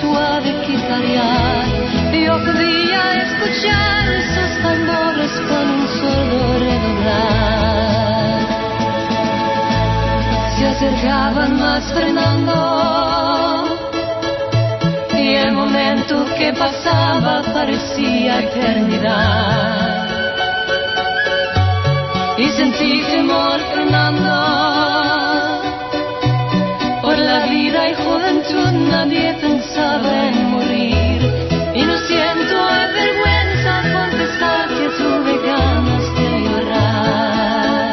suave guitarrear. Yo podía escuchar sus tambores con un solo redoblar. Se acercaban más Fernando, y el momento que pasaba parecía eternidad. Y sentí temor, Fernando, por la vida y juventud. Nadie pensaba en morir, y no siento vergüenza confesar que tuve ganas de llorar.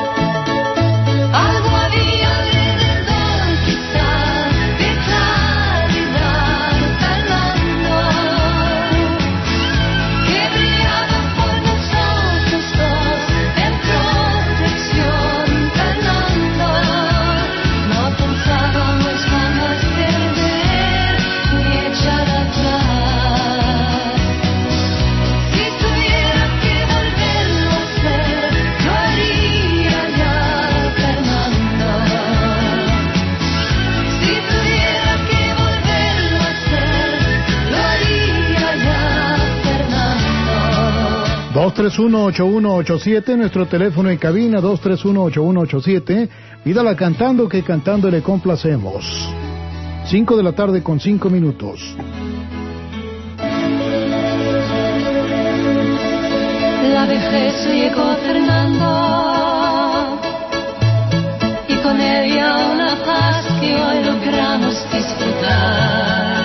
Algo había alrededor, quizá, de claridad, Fernando, que brillaba por nosotros dos en protección, Fernando. No pensábamos jamás perder ni echar atrás. Si tuviera que volverlo a hacer, lo haría ya, Fernando. Si tuviera que volverlo a hacer, lo haría ya, Fernando. 231-8187, nuestro teléfono en cabina, 231-8187. Pídala cantando, que cantando le complacemos. 5 de la tarde con 5 minutos. La vejez llegó, Fernando, y con ella una paz que hoy logramos disfrutar.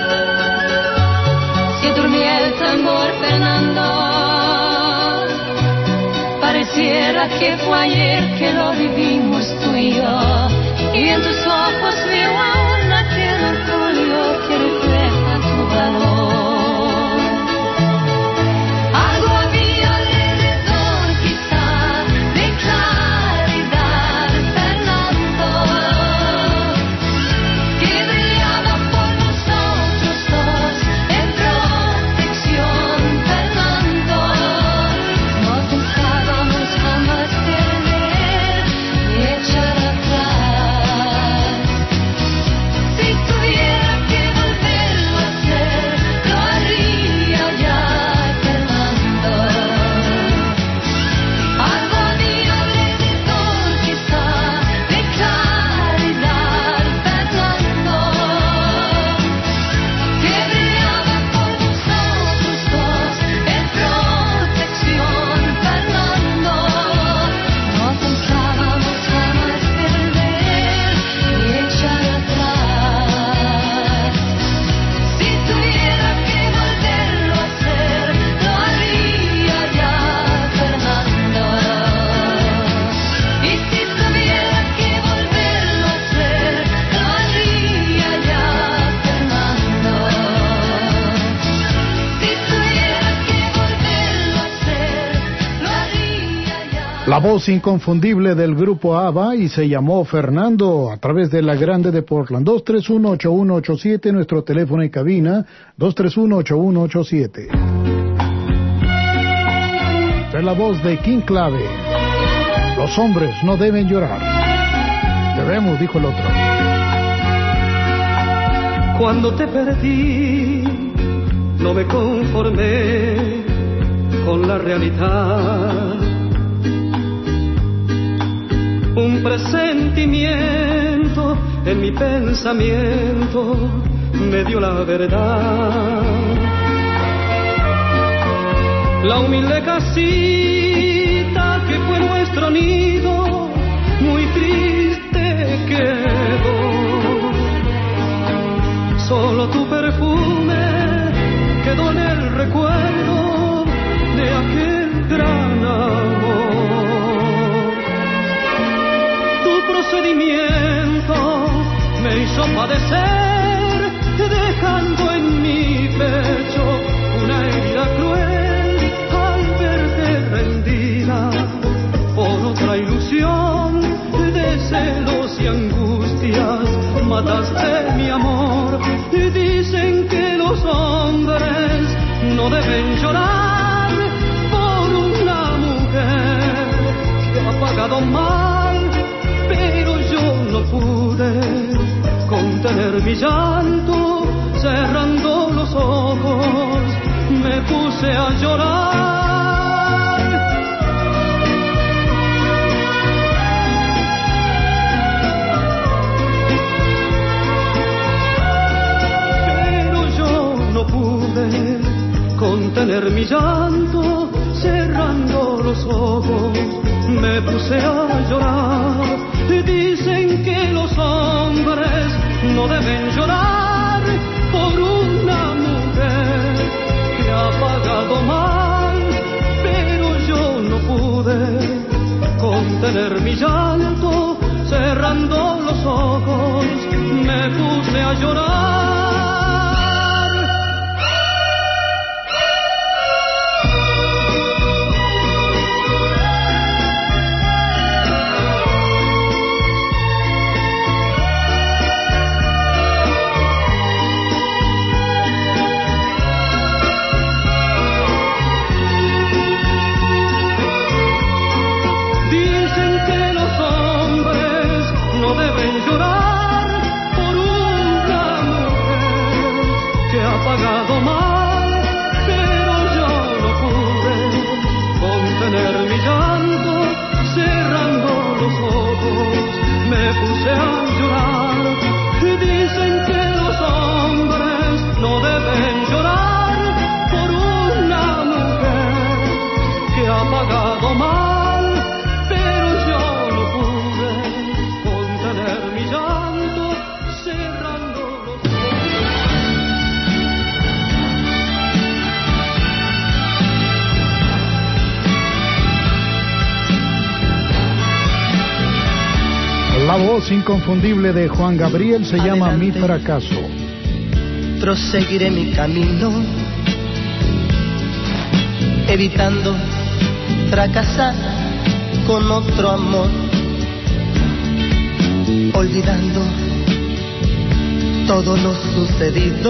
Se durmió el tambor, Fernando, pareciera que fue ayer que lo vivimos tú y yo, y en tus ojos veo aún aquel orgullo que refleja tu valor. Algo había alrededor, quizá, de claridad, Fernando, que brillaba por nosotros dos en protección, Fernando. No pensábamos jamás perder ni echar atrás. Si tuviera que volverlo a hacer, lo haría ya, Fernando. Algo había alrededor, quizá, de claridad, Fernando, que brillaba por nosotros dos en protección, Fernando. No pensábamos jamás perder ni echar atrás. Si tuviera que volverlo a hacer, lo haría ya, Fernando. Y si tuviera que volverlo a hacer, lo haría ya, Fernando. Si tuviera que volverlo a hacer, lo haría ya. La voz inconfundible del grupo ABBA, y se llamó Fernando, a través de la Grande de Portland. 231-8187, nuestro teléfono en cabina, 231-8187. Es la voz de King Clave. Los hombres no deben llorar. Debemos, dijo el otro. Cuando te perdí, no me conformé con la realidad. Un presentimiento en mi pensamiento me dio la verdad. La humilde casita que fue nuestro nido, muy triste quedó. Solo tu perfume quedó en el recuerdo de aquel gran amor. Tu procedimiento me hizo padecer, dejando en mi pecho una herida cruel al verte rendida por otra ilusión de celos y angustias. Mataste mi amor y dicen que los hombres no deben llorar por una mujer que ha pagado mal, pero yo no pude contener mi llanto. cerrando los ojos, me puse a llorar. Pero yo no pude contener mi llanto, cerrando los ojos, me puse a llorar. Dicen que los hombres no deben llorar por una mujer que ha pagado mal, pero yo no pude contener mi llanto, cerrando los ojos, me puse a llorar. Pagado mal, pero yo no pude contener mi llanto, cerrando los ojos, me puse a llorar. Dicen que los hombres no deben llorar por una mujer que ha pagado mal, pero yo no pude contener mi llanto, cerrando los ojos. La voz inconfundible de Juan Gabriel se llama Mi Fracaso. Proseguiré mi camino, evitando fracasar con otro amor, olvidando todo lo sucedido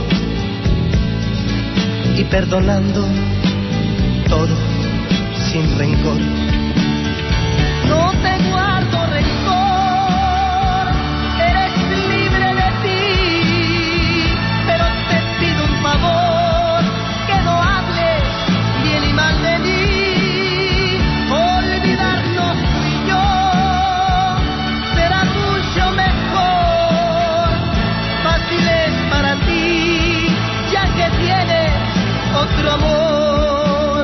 y perdonando todo sin rencor. No te guardo rencor, eres libre de ti, pero te pido un favor, que no hables bien y mal de mí. Olvidarnos tú y yo será mucho mejor, fácil es para ti, ya que tienes otro amor.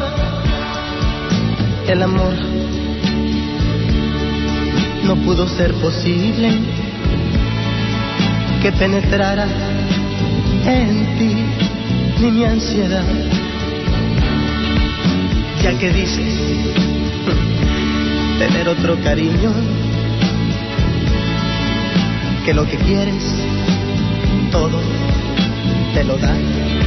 El amor no pudo ser posible que penetrara en ti ni mi ansiedad, ya que dices tener otro cariño, que lo que quieres todo te lo da.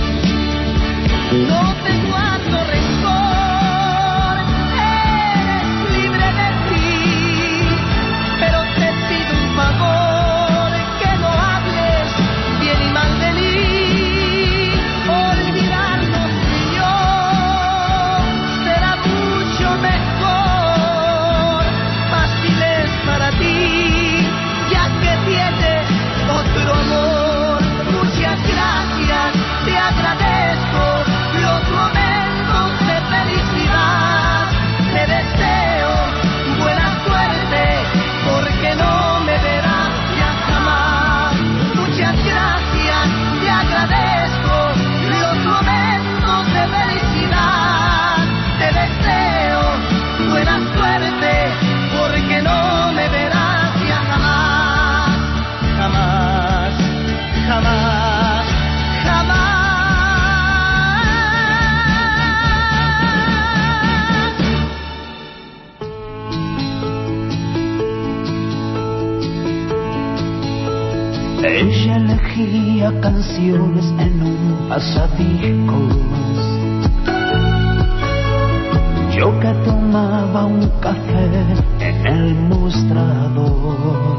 No te guardo rencor, eres libre de ti, pero te pido un favor, que no hables bien y mal de mí. Olvidarnos tú y yo será mucho mejor, fácil es para ti, ya que tienes otro amor. Muchas gracias, te agradezco los momentos de felicidad. Te deseo buena suerte, porque no me verás ya jamás. Muchas gracias, te agradezco los momentos de felicidad. Te deseo buena suerte, porque no me verás ya jamás. Jamás, jamás, jamás. Ella elegía canciones en un pasadiscos, yo que tomaba un café en el mostrador.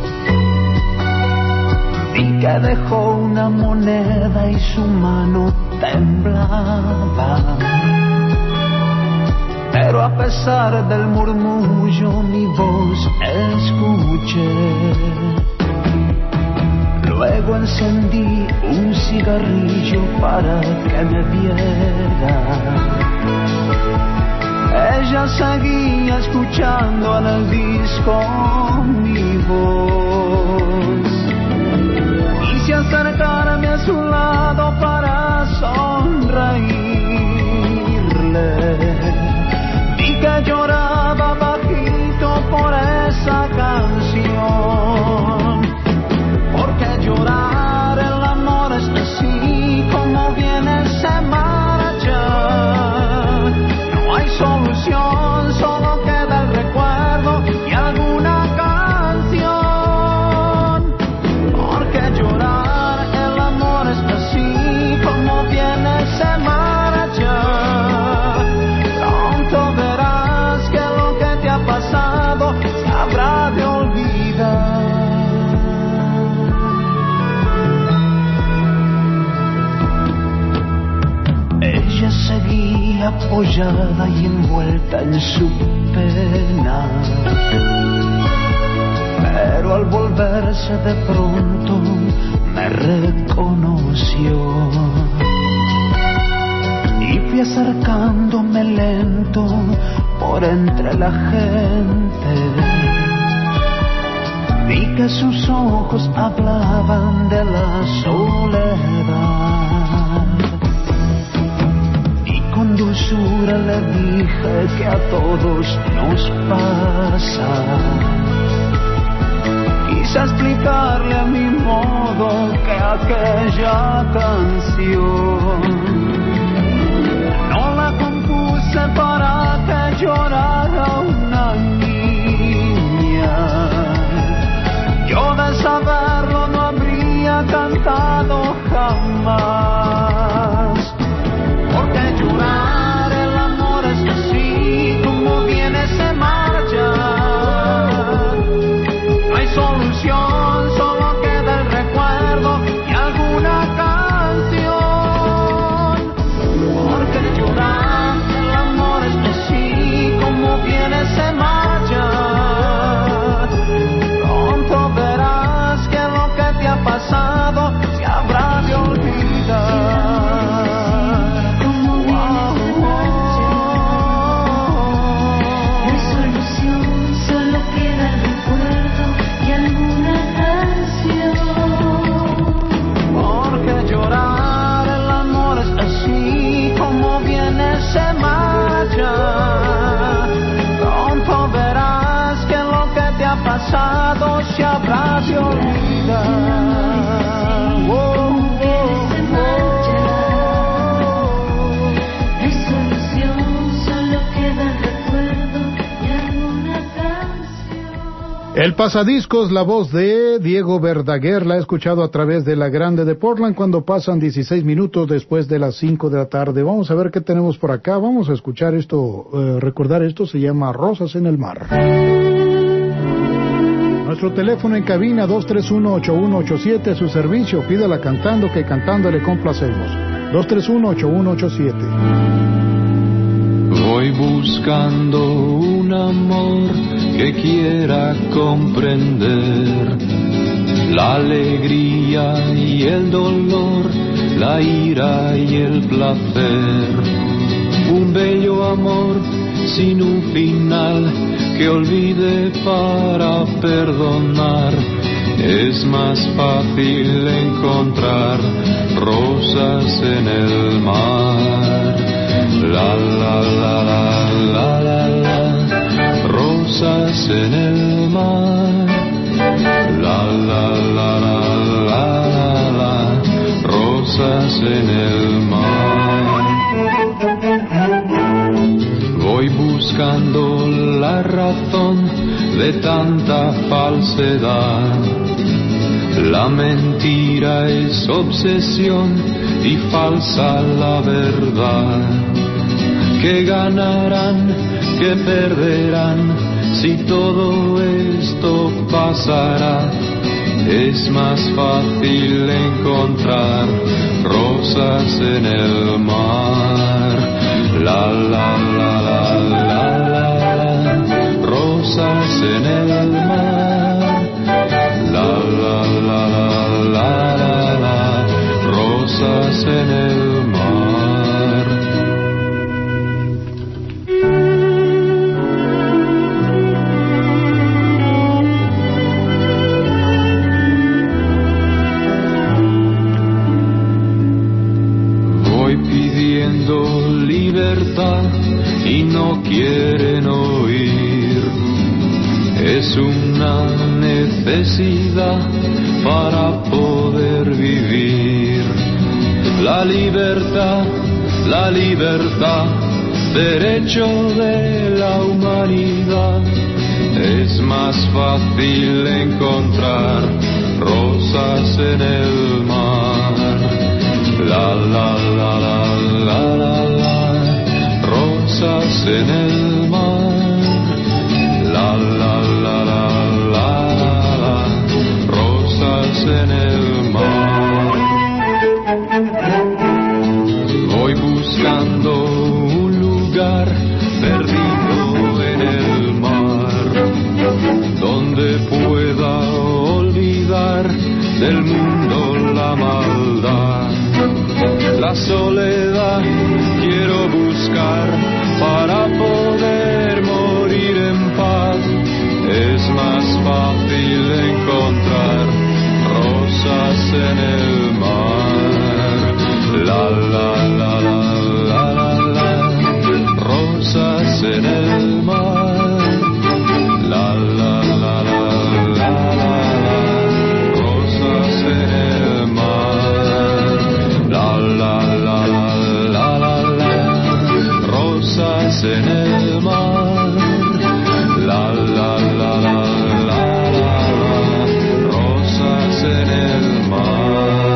Vi que dejó una moneda y su mano temblaba, pero a pesar del murmullo mi voz escuché. Luego encendí un cigarro cigarrillo para que me viera. Ella seguía escuchando en el disco mi voz. Quise acercarme a su lado para sonreírle. Vi que lloraba bajito por esa canción. Porque llorar el amor es así, como viene se marcha. No hay solución, solo queda el recuerdo y alguna canción. Porque llorar el amor es así, como viene se marcha. Pronto verás que lo que te ha pasado se habrá de olvidar. Ella seguía apoyada y envuelta en su pena, pero al volverse de pronto me reconoció. Y fui acercándome lento por entre la gente. Vi que sus ojos hablaban de la soledad. Con dulzura le dije que a todos nos pasa. Quise explicarle a mi modo que aquella canción no la compuse para que llorara una niña. Yo de saberlo no habría cantado jamás. Porque llorar el amor es así, como viene se marcha. No hay solución, solo queda el recuerdo y alguna canción. Porque llorar el amor es así, como viene se marcha. Pronto verás que lo que te ha pasado se habrá de olvidar. Se marcha, pronto verás que lo que te ha pasado se habrá de olvidar. Se marcha, no hay solución, solo queda el recuerdo y alguna canción. El pasadiscos, la voz de Diego Verdaguer, la he escuchado a través de la Grande de Portland cuando pasan 16 minutos después de las 5 de la tarde. Vamos a ver qué tenemos por acá, vamos a escuchar esto, recordar esto, se llama Rosas en el Mar. Nuestro teléfono en cabina 231-8187, su servicio, pídala cantando, que cantando le complacemos. 231-8187. Voy buscando un amor que quiera comprender la alegría y el dolor, la ira y el placer. Un bello amor sin un final que olvide para perdonar. Es más fácil encontrar rosas en el mar. La la la la la la la, rosas en el mar. La la la la la la la, rosas en el mar. Voy buscando la razón de tanta falsedad. La mentira es obsesión y falsa la verdad. ¿Qué ganarán? ¿Qué perderán? Si todo esto pasará, es más fácil encontrar rosas en el mar. La la la la la la, rosas en el mar. La la la la la la, rosas quieren oír. Es una necesidad para poder vivir. La libertad, derecho de la humanidad. Es más fácil encontrar rosas en el mar. La la la la la la la, rosas en el mar. La la la la la la la, rosas en el mar. Voy buscando un lugar perdido en el mar, donde pueda olvidar del mundo la maldad. La soledad quiero buscar para poder morir en paz. Es más fácil encontrar rosas en el mar. La la la la la la, rosas en el mar. La la la la la la, rosas en el mar. La la la la la la, rosas en el mar. La la la la la, rosas en el mar.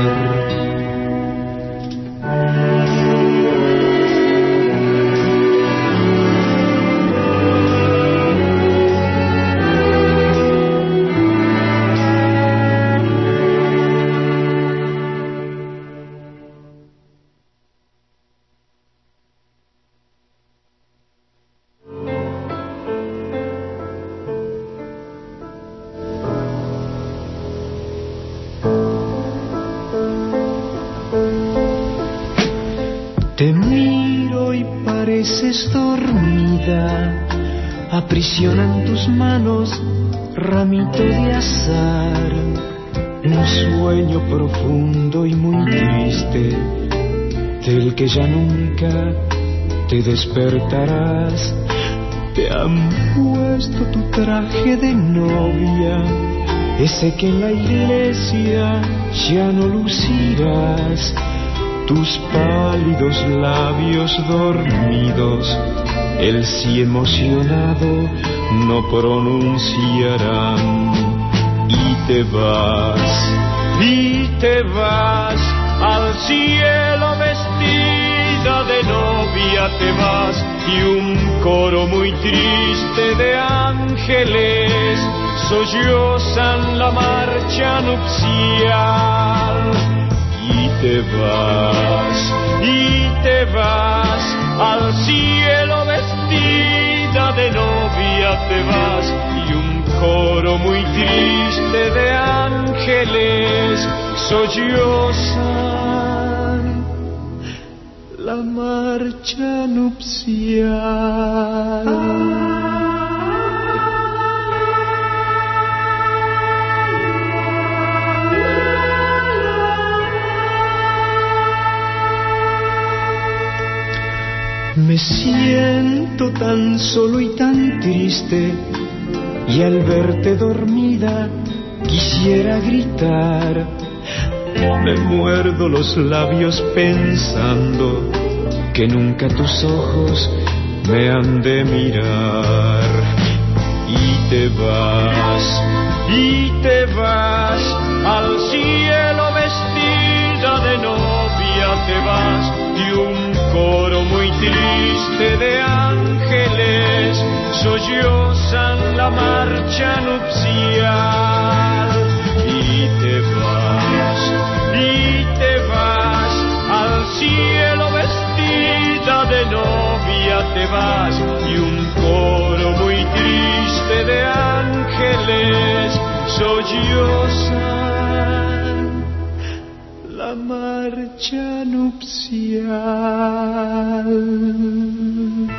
Te miro y pareces dormida, aprisionan tus manos ramito de azar. Un sueño profundo y muy triste, del que ya nunca te despertarás. Te han puesto tu traje de novia, ese que en la iglesia ya no lucirás. Tus pálidos labios dormidos, el sí emocionado no pronunciarán. Y te vas al cielo vestida de novia, te vas, y un coro muy triste de ángeles sollozan la marcha nupcial. Y te vas al cielo vestida de novia, te vas, y un coro muy triste de ángeles sollozan la marcha nupcial. Me siento tan solo y tan triste, y al verte dormida quisiera gritar. Me muerdo los labios pensando que nunca tus ojos me han de mirar. Y te vas al cielo vestida de novia, te vas, y un coro muy triste de ángeles sollozan la marcha nupcial. Y te vas al cielo vestida de novia, te vas, y un coro muy triste de ángeles sollozan la marcha nupcial.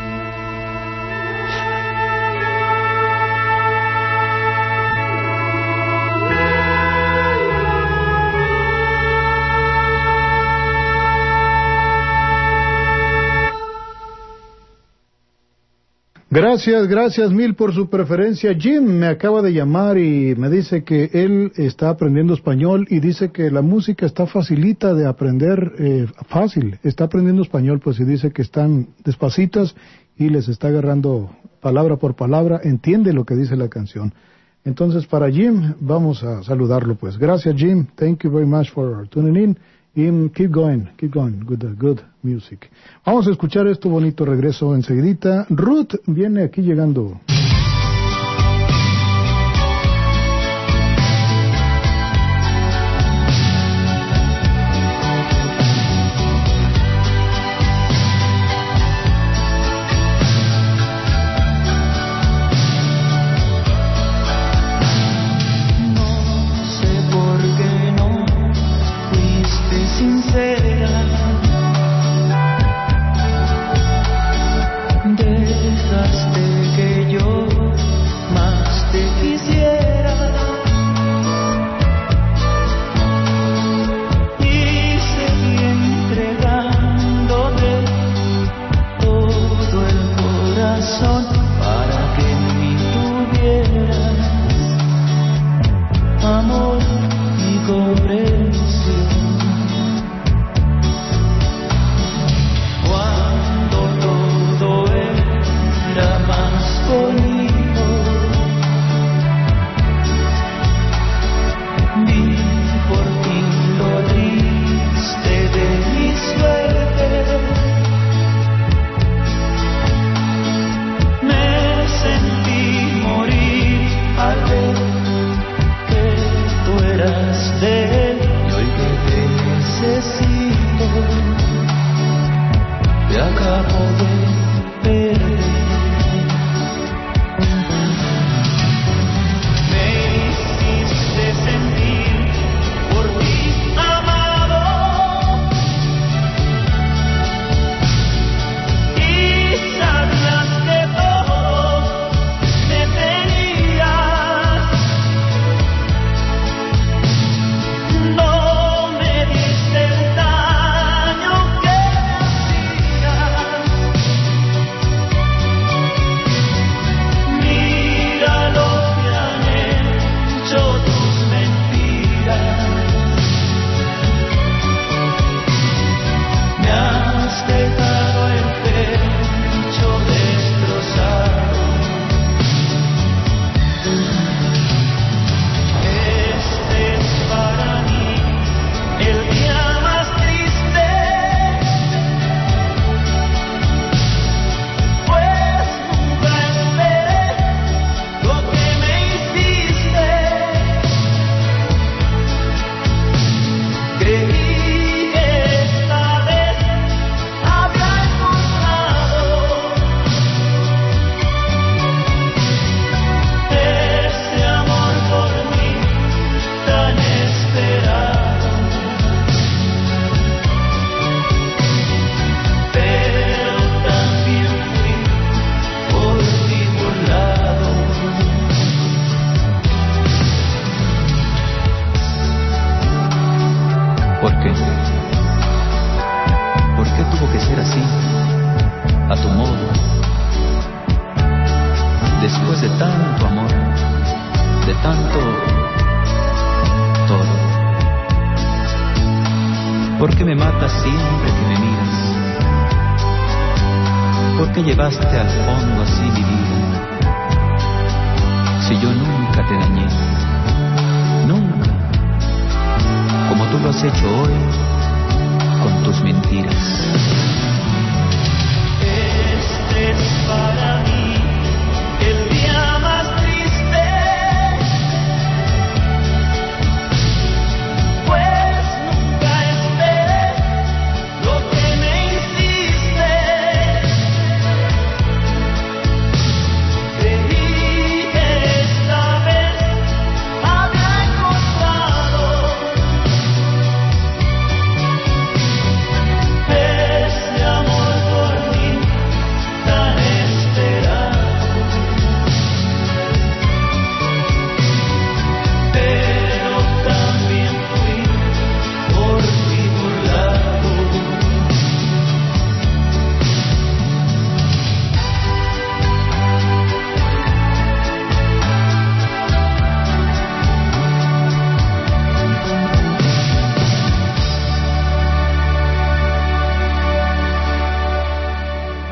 Gracias mil por su preferencia. Jim me acaba de llamar y me dice que él está aprendiendo español y dice que la música está facilita de aprender, fácil. Está aprendiendo español, pues, y dice que están despacitas y les está agarrando palabra por palabra, entiende lo que dice la canción. Entonces, para Jim, vamos a saludarlo, pues. Gracias, Jim. Thank you very much for tuning in. Keep going with the good music. Vamos a escuchar esto bonito, regreso enseguidita. Ruth viene aquí llegando. Dejaste que yo más te quisiera y seguí entregándote todo el corazón para que en mí tuvieras amor y comprensión. ¿Por qué me matas siempre que me miras? ¿Por qué llevaste al fondo así mi vida? Si yo nunca te dañé, nunca, como tú lo has hecho hoy con tus mentiras. Este es para mí el día más triste, pues nunca esperé lo que me hiciste. Creí que esta vez había encontrado ese amor por mí tan esperado.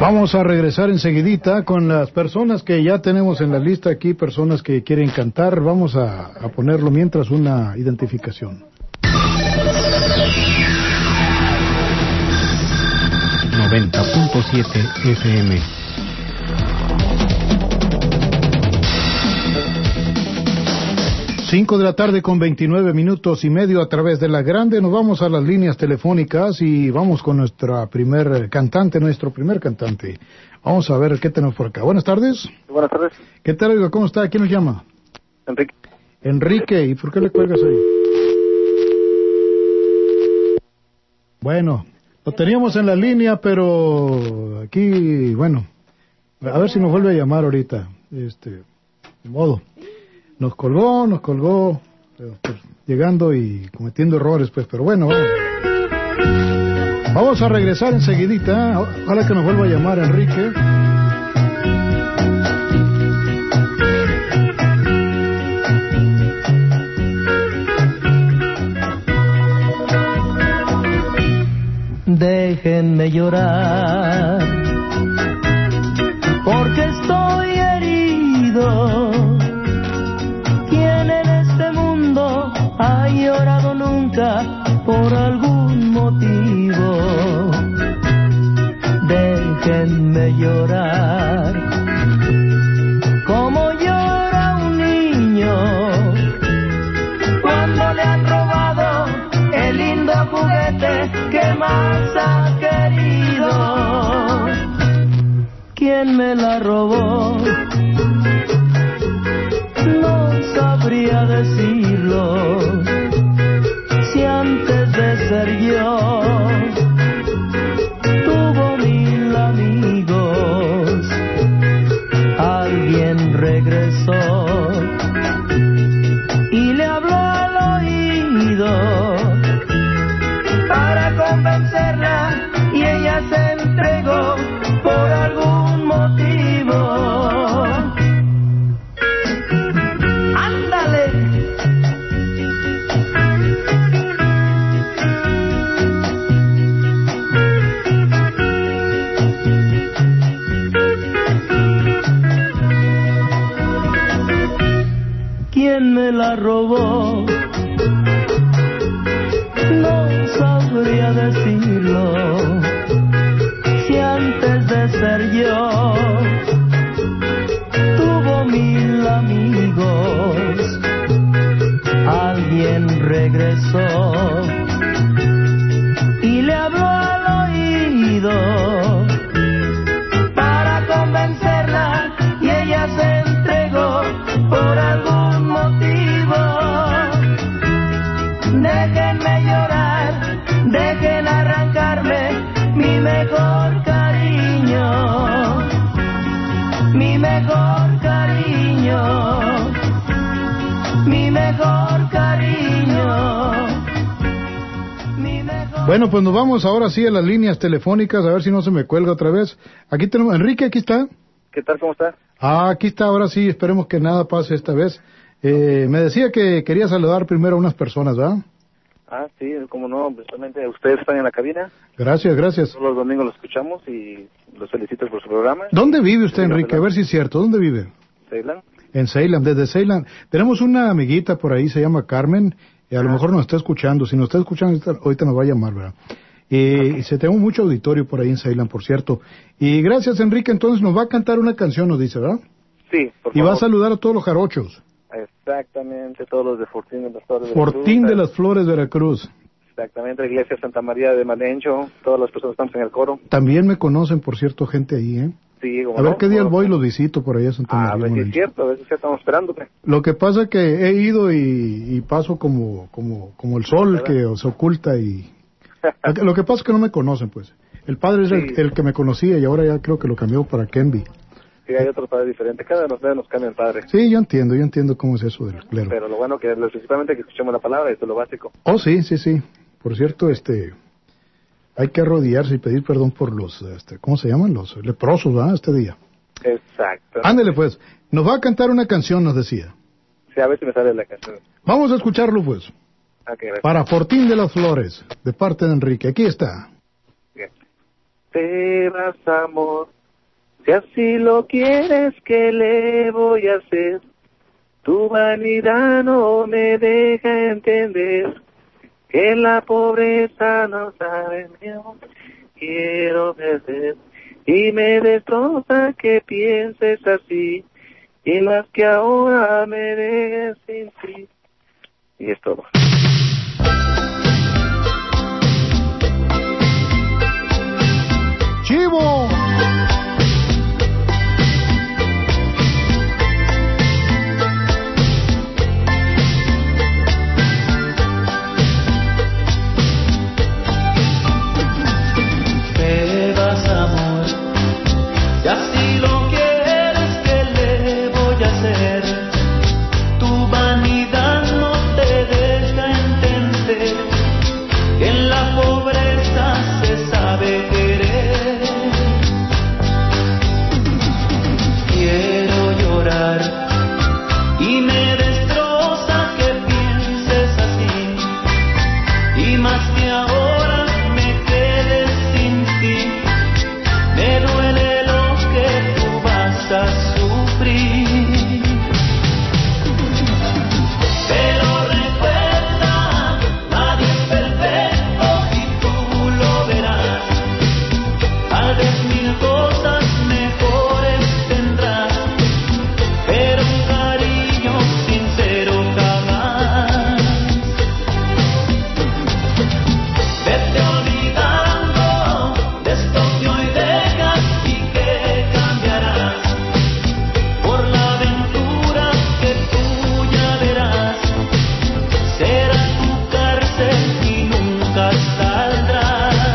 Vamos a regresar enseguidita con las personas que ya tenemos en la lista aquí, personas que quieren cantar. Vamos a ponerlo mientras una identificación. 90.7 FM. Cinco de la tarde con 29 minutos y medio a través de la grande. Nos vamos a las líneas telefónicas y vamos con nuestro primer cantante. Vamos a ver qué tenemos por acá. Buenas tardes. Buenas tardes. ¿Qué tal, oiga? ¿Cómo está? ¿Quién nos llama? Enrique. Enrique, ¿y por qué le cuelgas ahí? Bueno, lo teníamos en la línea, pero aquí, bueno, a ver si nos vuelve a llamar ahorita. De modo. Nos colgó, pues, llegando y cometiendo errores, pues, pero bueno, vamos a regresar enseguidita. Ojalá que nos vuelva a llamar Enrique. Déjenme llorar, porque estoy herido. ¿Quién en este mundo ha llorado nunca por algún motivo? Déjenme llorar, como llora un niño cuando le han robado el lindo juguete que más ha querido. ¿Quién me la robó? No sabría decirlo. Si antes de ser yo tuvo 1000 amigos, alguien regresó y le habló al oído para convencerla, y ella se entregó por algún motivo. ¡Ándale! ¿Quién me la robó? No sabría decirlo. Si antes de ser yo tuvo 1000 amigos, alguien regresó y le habló al oído para convencerla, y ella se entregó por algún motivo. Déjenme llorar, dejen arrancarme mi mejor cariño, mi mejor cariño, mi mejor cariño, mi mejor... Bueno, pues nos vamos ahora sí a las líneas telefónicas, a ver si no se me cuelga otra vez. Aquí tenemos, Enrique, aquí está. ¿Qué tal? ¿Cómo está? Aquí está, ahora sí, esperemos que nada pase esta vez. Me decía que quería saludar primero a unas personas, ¿verdad? Sí, como no, precisamente ustedes están en la cabina. Gracias. Todos los domingos los escuchamos y los felicito por su programa. ¿Dónde vive usted, Enrique? A ver si es cierto. ¿Dónde vive? Ceilán. En Ceilán, desde Ceilán. Tenemos una amiguita por ahí, se llama Carmen, y a lo mejor nos está escuchando. Si nos está escuchando, ahorita nos va a llamar, ¿verdad? Y se tengo mucho auditorio por ahí en Ceilán, por cierto. Y gracias, Enrique. Entonces nos va a cantar una canción, nos dice, ¿verdad? Sí, por favor. Y va a saludar a todos los jarochos. Exactamente, todos los de Fortín de las Flores. Fortín de las Flores, Veracruz. Exactamente, la iglesia Santa María de Malencho, todas las personas que estamos en el coro. También me conocen, por cierto, gente ahí, ¿eh? Sí, como a ver no, qué día voy y los visito por allá a Santa María. A ver si es cierto, a ver si estamos esperándote. Lo que pasa es que he ido y paso como el sol que se oculta y... Lo que pasa es que no me conocen, pues. El padre es el que me conocía y ahora ya creo que lo cambió para Kenby. Sí, hay otro padre diferente. Cada nos cambia el padre. Sí, yo entiendo cómo es eso del clero. Pero lo bueno que principalmente que escuchemos la palabra, esto es lo básico. Oh, sí. Por cierto, hay que arrodillarse y pedir perdón por los, ¿cómo se llaman? Los leprosos, ¿verdad? Este día. Exacto. Ándele, pues. Nos va a cantar una canción, nos decía. Sí, a ver si me sale la canción. Vamos a escucharlo, pues. Okay, para Fortín de las Flores, de parte de Enrique. Aquí está. Bien. Te vas, amor, Si así lo quieres, ¿qué le voy a hacer? Tu vanidad no me deja entender que la pobreza no sabe mi amor. Quiero perder y me destroza que pienses así y más que ahora me dejes sin ti. Y es todo. ¡Chivo! Te vas, amor, y así lo quieres, ¿qué le voy a hacer? Tu vanidad no te deja entender que en la pobreza se sabe querer. Quiero llorar y me destroza que pienses así y más que ahora me quedes sin ti. Me duele lo que tú vas a sufrir, pero recuerda, nadie es perfecto y tú lo verás. Tal vez mil cosas mejores tendrás, pero un cariño sincero jamás. Vete olvidando de esto que hoy dejas y que cambiarás por la aventura que tú ya verás. Será tu cárcel y nunca saldrás.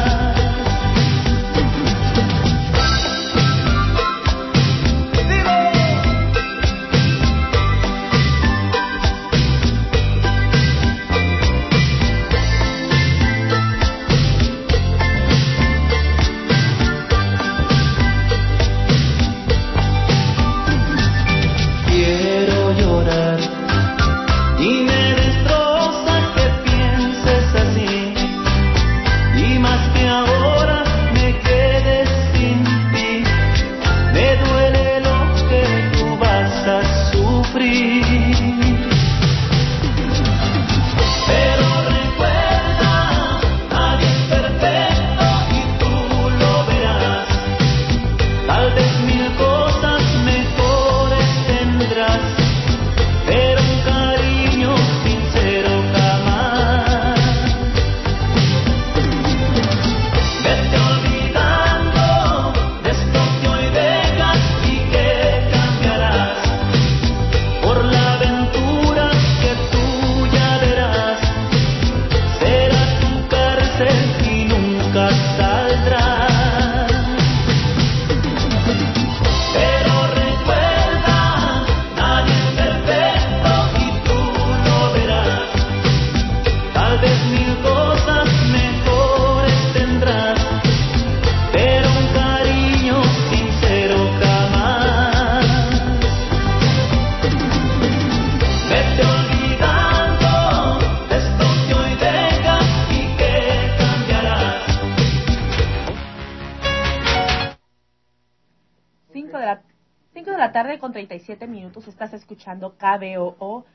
Quiero llorar y me destroza que pienses así y más que ahora me quedes sin ti. Me duele lo que tú vas a sufrir, pero recuerda, nadie es perfecto y tú lo verás. Tal vez mil cosas mejores tendrás, pero un cariño sincero jamás. Vete olvidando de esto que hoy dejas y que cambiarás por la aventura que tú ya verás. Será tu cárcel y nunca saldrás. Pero recuerda, nadie es perfecto y tú lo verás. Tal vez mil cosas mejores tendrás, pero un cariño sincero jamás. Vete olvidando de esto que hoy dejas y que cambiarás. 5 de la tarde con 37 minutos. Estás escuchando KBOO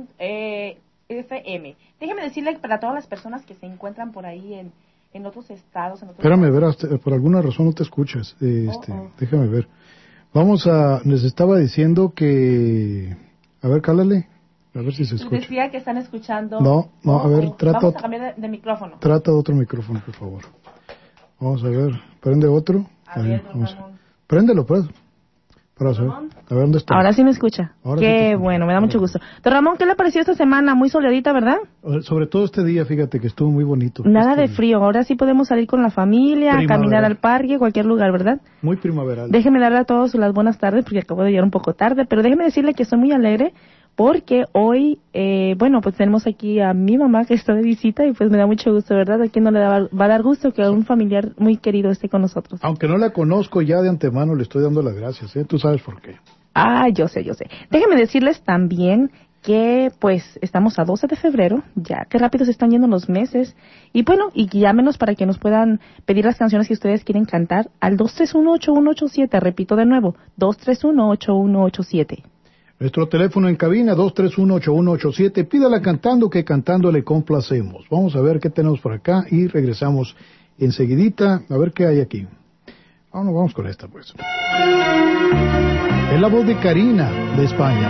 FM. Déjeme decirle para todas las personas que se encuentran por ahí en otros estados, en otros Espérame, países. verás, por alguna razón no te escuchas. Déjame ver. Les estaba diciendo que... A ver, cálale. A ver si se escucha. Decía que están escuchando. No, a ver, trata... Vamos a cambiar de micrófono. Trata de otro micrófono, por favor. Vamos a ver. Prende otro. A ver, vamos. Ramón. Préndelo, pues. Para saber. A ver dónde está. Ahora sí me escucha. Ahora sí te Qué escucho. bueno, me da mucho gusto. Don Ramón, ¿qué le pareció esta semana? Muy soleadita, ¿verdad? Sobre todo este día, fíjate que estuvo muy bonito. Nada Este de día. frío. Ahora sí podemos salir con la familia, Primaveral. caminar al parque, cualquier lugar, ¿verdad? Muy primaveral. Déjeme darle a todos las buenas tardes porque acabo de llegar un poco tarde, pero déjeme decirle que estoy muy alegre porque hoy, pues tenemos aquí a mi mamá que está de visita y pues me da mucho gusto, ¿verdad? ¿A quién no le va a dar gusto que un familiar muy querido esté con nosotros? Aunque no la conozco ya de antemano, le estoy dando las gracias, ¿eh? Tú sabes por qué. Ah, yo sé. Déjenme decirles también que pues estamos a 12 de febrero, ya que rápido se están yendo los meses, y bueno, y llámenos para que nos puedan pedir las canciones que ustedes quieren cantar al 231-8187, repito de nuevo, 231-8187. Nuestro teléfono en cabina, 231-8187, pídala cantando, que cantando le complacemos. Vamos a ver qué tenemos por acá y regresamos enseguidita, a ver qué hay aquí. Vamos con esta pues. Es la voz de Karina, de España.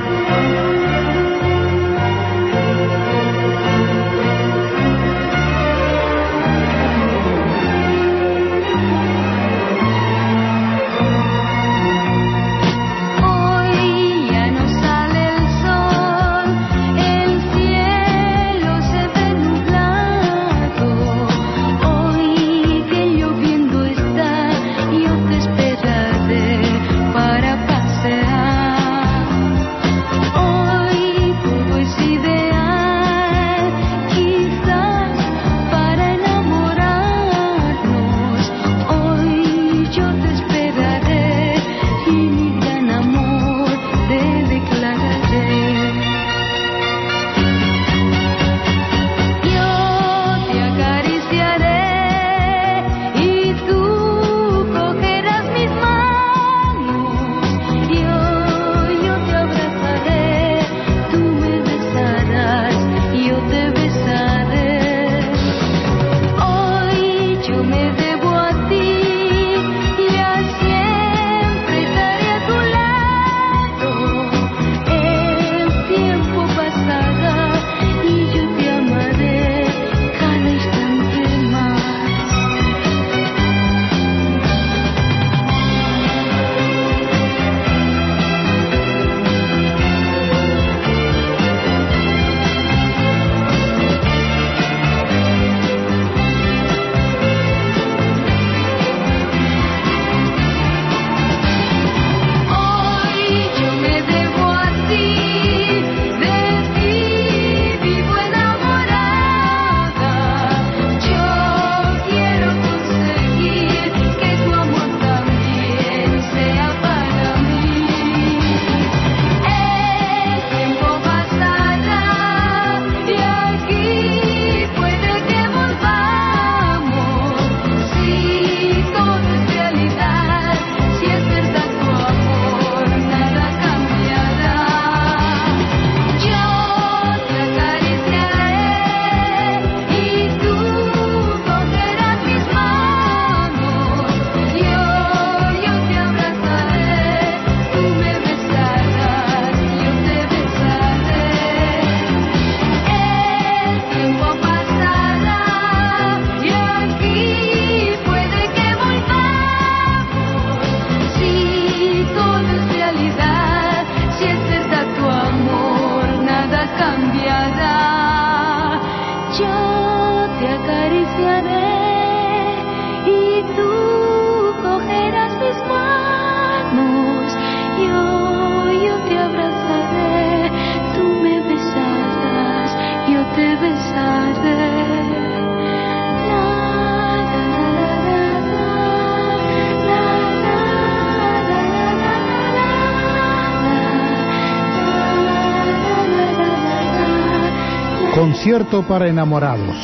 Concierto para enamorados.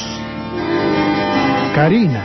Karina.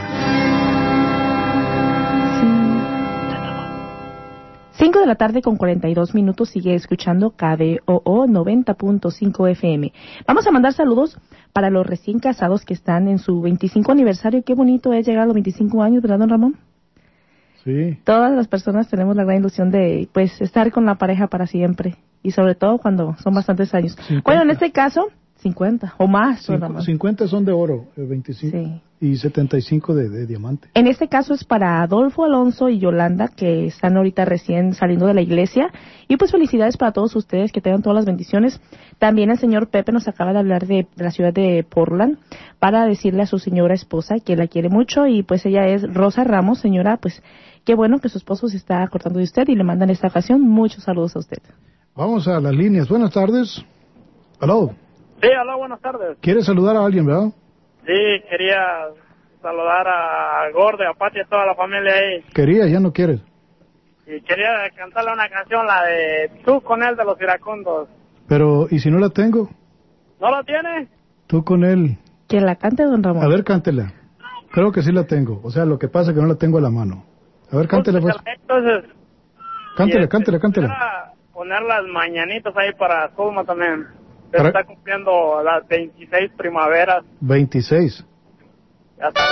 5 de la tarde con 42 minutos, sigue escuchando KBOO 90.5 FM. Vamos a mandar saludos para los recién casados que están en su 25 aniversario. Qué bonito es llegar a los 25 años, ¿verdad, don Ramón? Sí. Todas las personas tenemos la gran ilusión de pues estar con la pareja para siempre, y sobre todo cuando son bastantes años. 50. Bueno, en este caso 50 o más. 50 son de oro, 25 sí. Y 75 de diamante. En este caso es para Adolfo, Alonso y Yolanda, que están ahorita recién saliendo de la iglesia. Y pues felicidades para todos ustedes, que tengan todas las bendiciones. También el señor Pepe nos acaba de hablar de la ciudad de Portland para decirle a su señora esposa que la quiere mucho, y pues ella es Rosa Ramos. Señora, pues qué bueno que su esposo se está acordando de usted y le mandan esta ocasión muchos saludos a usted. Vamos a las líneas. Buenas tardes. Aló. Sí, hola, buenas tardes. ¿Quieres saludar a alguien, verdad? Sí, quería saludar a Gordo, a Pati y a toda la familia ahí. Quería, ya no quieres. Y quería cantarle una canción, la de Tú con él de los iracundos. Pero, ¿y si no la tengo? ¿No la tiene? Tú con él. Que la cante, don Ramón. A ver, cántela. Creo que sí la tengo. O sea, lo que pasa es que no la tengo a la mano. A ver, cántela, pues. Entonces... Cántela. Poner las mañanitas ahí para Zulma también. Que ¿Para? está cumpliendo las 26 primaveras. 26. Ya está.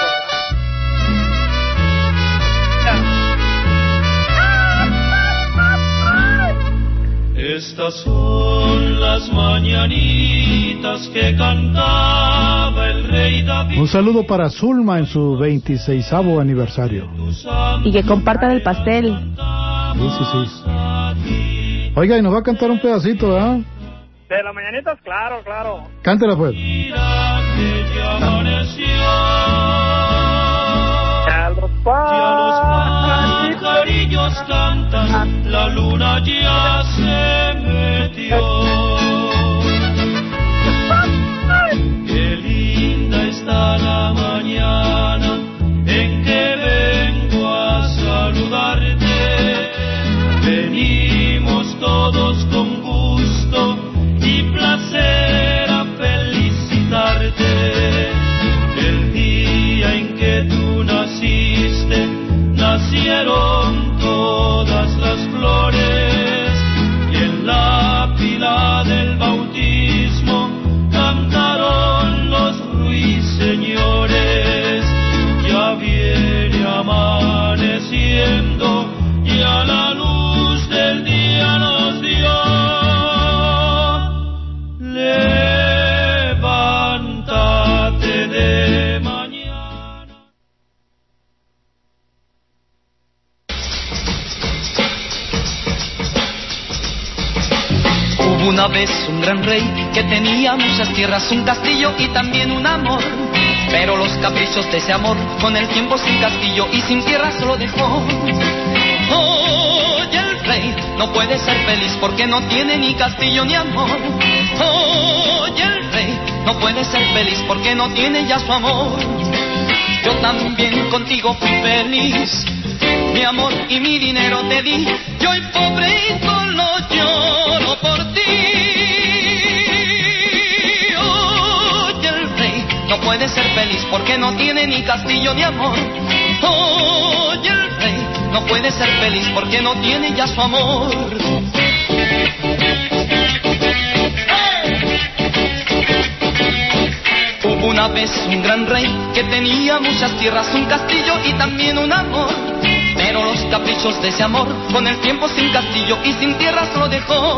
Estas son las mañanitas que cantaba el rey David. Un saludo para Zulma en su 26º aniversario. Y que compartan el pastel. Sí. Oiga, y nos va a cantar un pedacito, ¿verdad? De las mañanitas, claro. Cántela, pues. Mira que ya amaneció. Ya los pajarillos cantan, la luna ya se metió. Qué linda está la mañana en que vengo a saludarte. Venimos todos con gusto y placer a felicitarte. El día en que tú naciste, nacieron todas las flores, y en la pila del bautismo cantaron los ruiseñores. Ya viene amaneciendo y a la luz del día nos dio. Levántate de mañana. Hubo una vez un gran rey que tenía muchas tierras, un castillo y también un amor. Pero los caprichos de ese amor con el tiempo sin castillo y sin tierras lo dejó. Oye, el rey no puede ser feliz porque no tiene ni castillo ni amor. Oye, el rey no puede ser feliz porque no tiene ya su amor. Yo también contigo fui feliz, mi amor y mi dinero te di. Yo hoy pobre y solo lloro por ti. Oye, el rey no puede ser feliz porque no tiene ni castillo ni amor. Oye, el rey no puede ser feliz porque no tiene ya su amor. Hubo una vez un gran rey que tenía muchas tierras, un castillo y también un amor. Pero los caprichos de ese amor con el tiempo sin castillo y sin tierras lo dejó.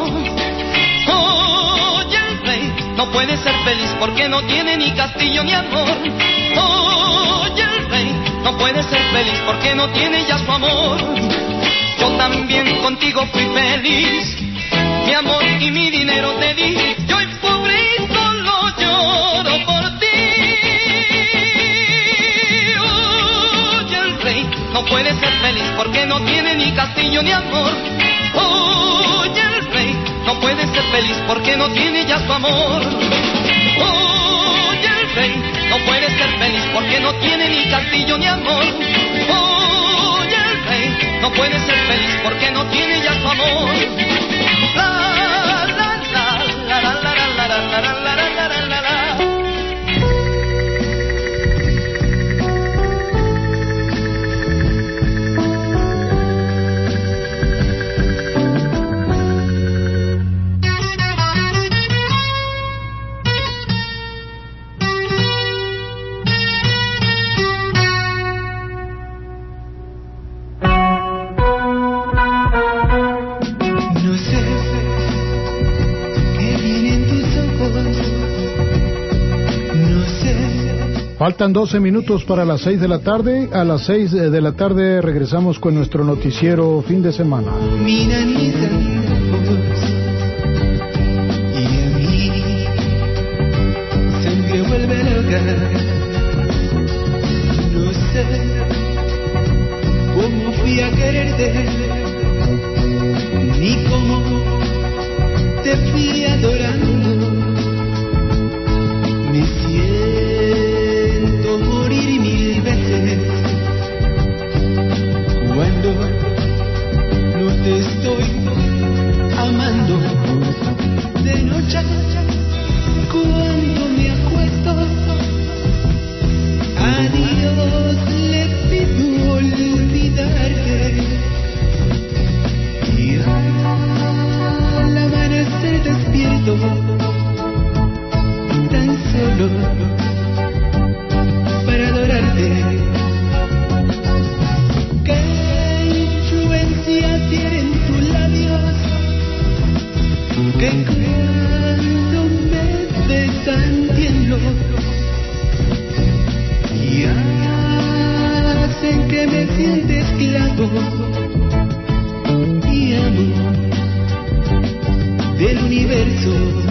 Oye, el rey no puede ser feliz porque no tiene ni castillo ni amor. Oye, el rey no puede ser feliz porque no tiene ya su amor. Yo también contigo fui feliz, mi amor y mi dinero te di. Yo hoy pobre y solo lloro por ti. Oye, el rey no puede ser feliz porque no tiene ni castillo ni amor. Oye, el rey no puede ser feliz porque no tiene ya su amor. Oye, el rey no puede ser feliz porque no tiene ni castillo ni amor. Oye, el rey no puede ser feliz porque no tiene ya su amor. La la la la la la la la la la la la la la. Faltan 12 minutos para las 6 de la tarde. A las 6 de la tarde regresamos con nuestro noticiero fin de semana. Mira mis ojos y a mí se me vuelve loca. No sé cómo fui a quererte ni cómo te fui adorando. Me siento morir mil veces cuando no te estoy amando de nuevo. hacen que me sienta esclavo y amo del universo.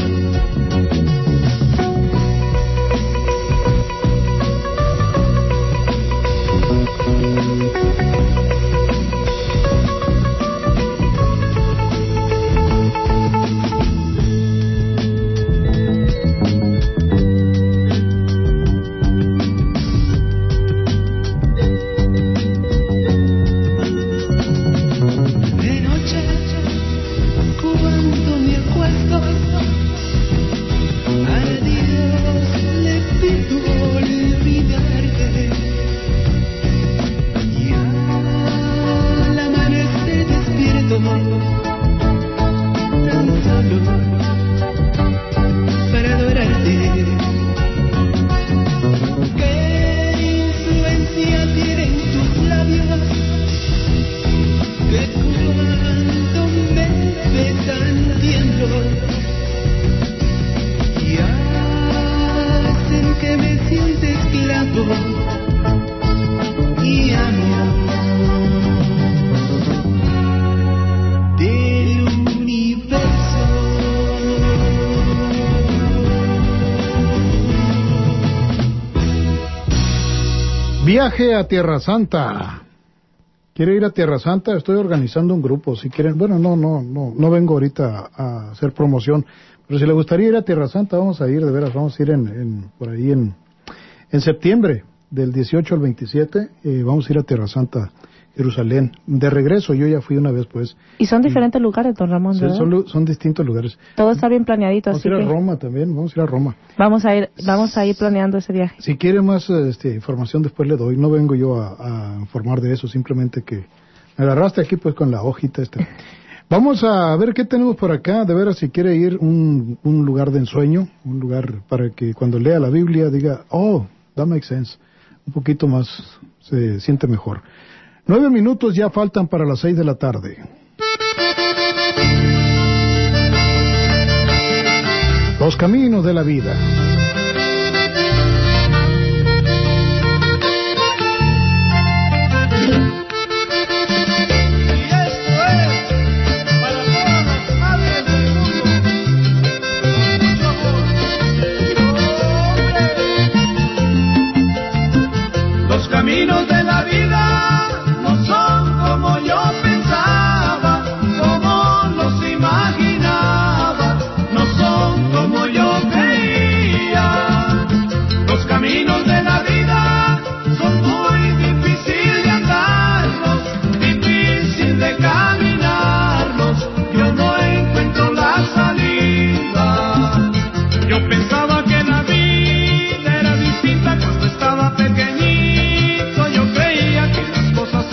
Viaje a Tierra Santa. ¿Quiere ir a Tierra Santa? Estoy organizando un grupo, si quieren. Bueno, no vengo ahorita a hacer promoción, pero si le gustaría ir a Tierra Santa, vamos a ir, de veras, vamos a ir por ahí en septiembre, del 18 al 27, vamos a ir a Tierra Santa, Jerusalén. De regreso, yo ya fui una vez, pues. Y son diferentes lugares, don Ramón, sí, ¿verdad? son distintos lugares. Todo está bien planeadito, vamos así a ir que... a Roma también, vamos a ir a Roma. Vamos a ir planeando ese viaje. Si quiere más información, después le doy. No vengo yo a informar de eso, simplemente que me agarraste aquí, pues, con la hojita Vamos a ver qué tenemos por acá. De veras, si quiere ir un lugar de ensueño, un lugar para que cuando lea la Biblia diga, oh, that makes sense. Un poquito más, se siente mejor. 9 minutos ya faltan para las 6 de la tarde. Los caminos de la vida. Los caminos de la vida no son como yo pensaba, como los imaginaba, no son como yo creía. Los caminos de la vida son muy difíciles de andarlos, difícil de caminarlos. Yo no encuentro la salida. Yo pensaba que la vida era distinta cuando estaba pequeñito. Yo creía que las cosas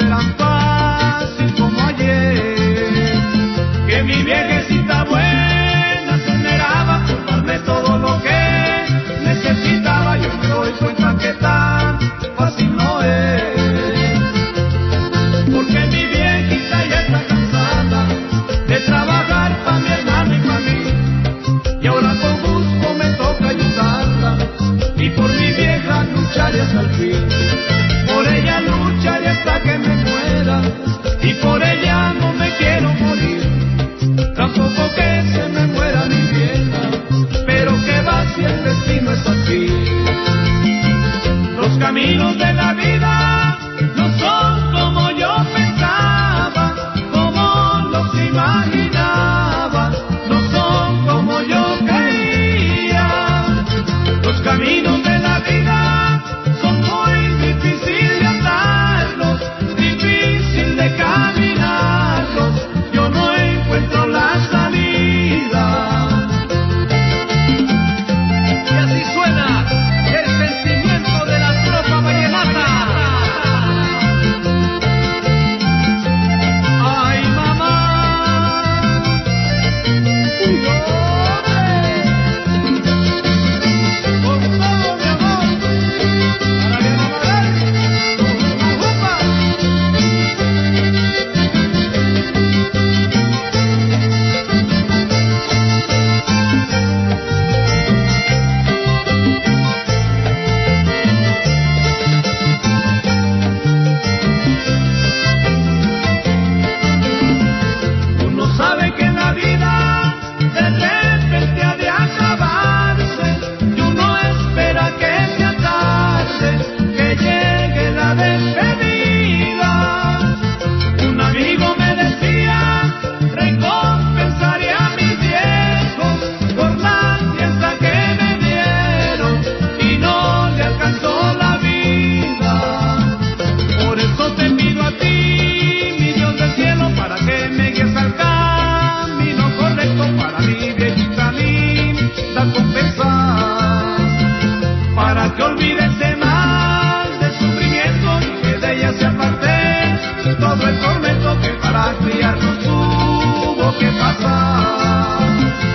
la despedida. Un amigo me decía, recompensaré a mis viejos por la fiesta que me dieron y no le alcanzó la vida. Por eso te pido a ti, mi Dios del cielo, para que me guíes al camino correcto para mi viejita linda compensar, para que olvide ese mal de sufrimiento y que de ella se aparte todo el tormento que para criarnos tuvo que pasar.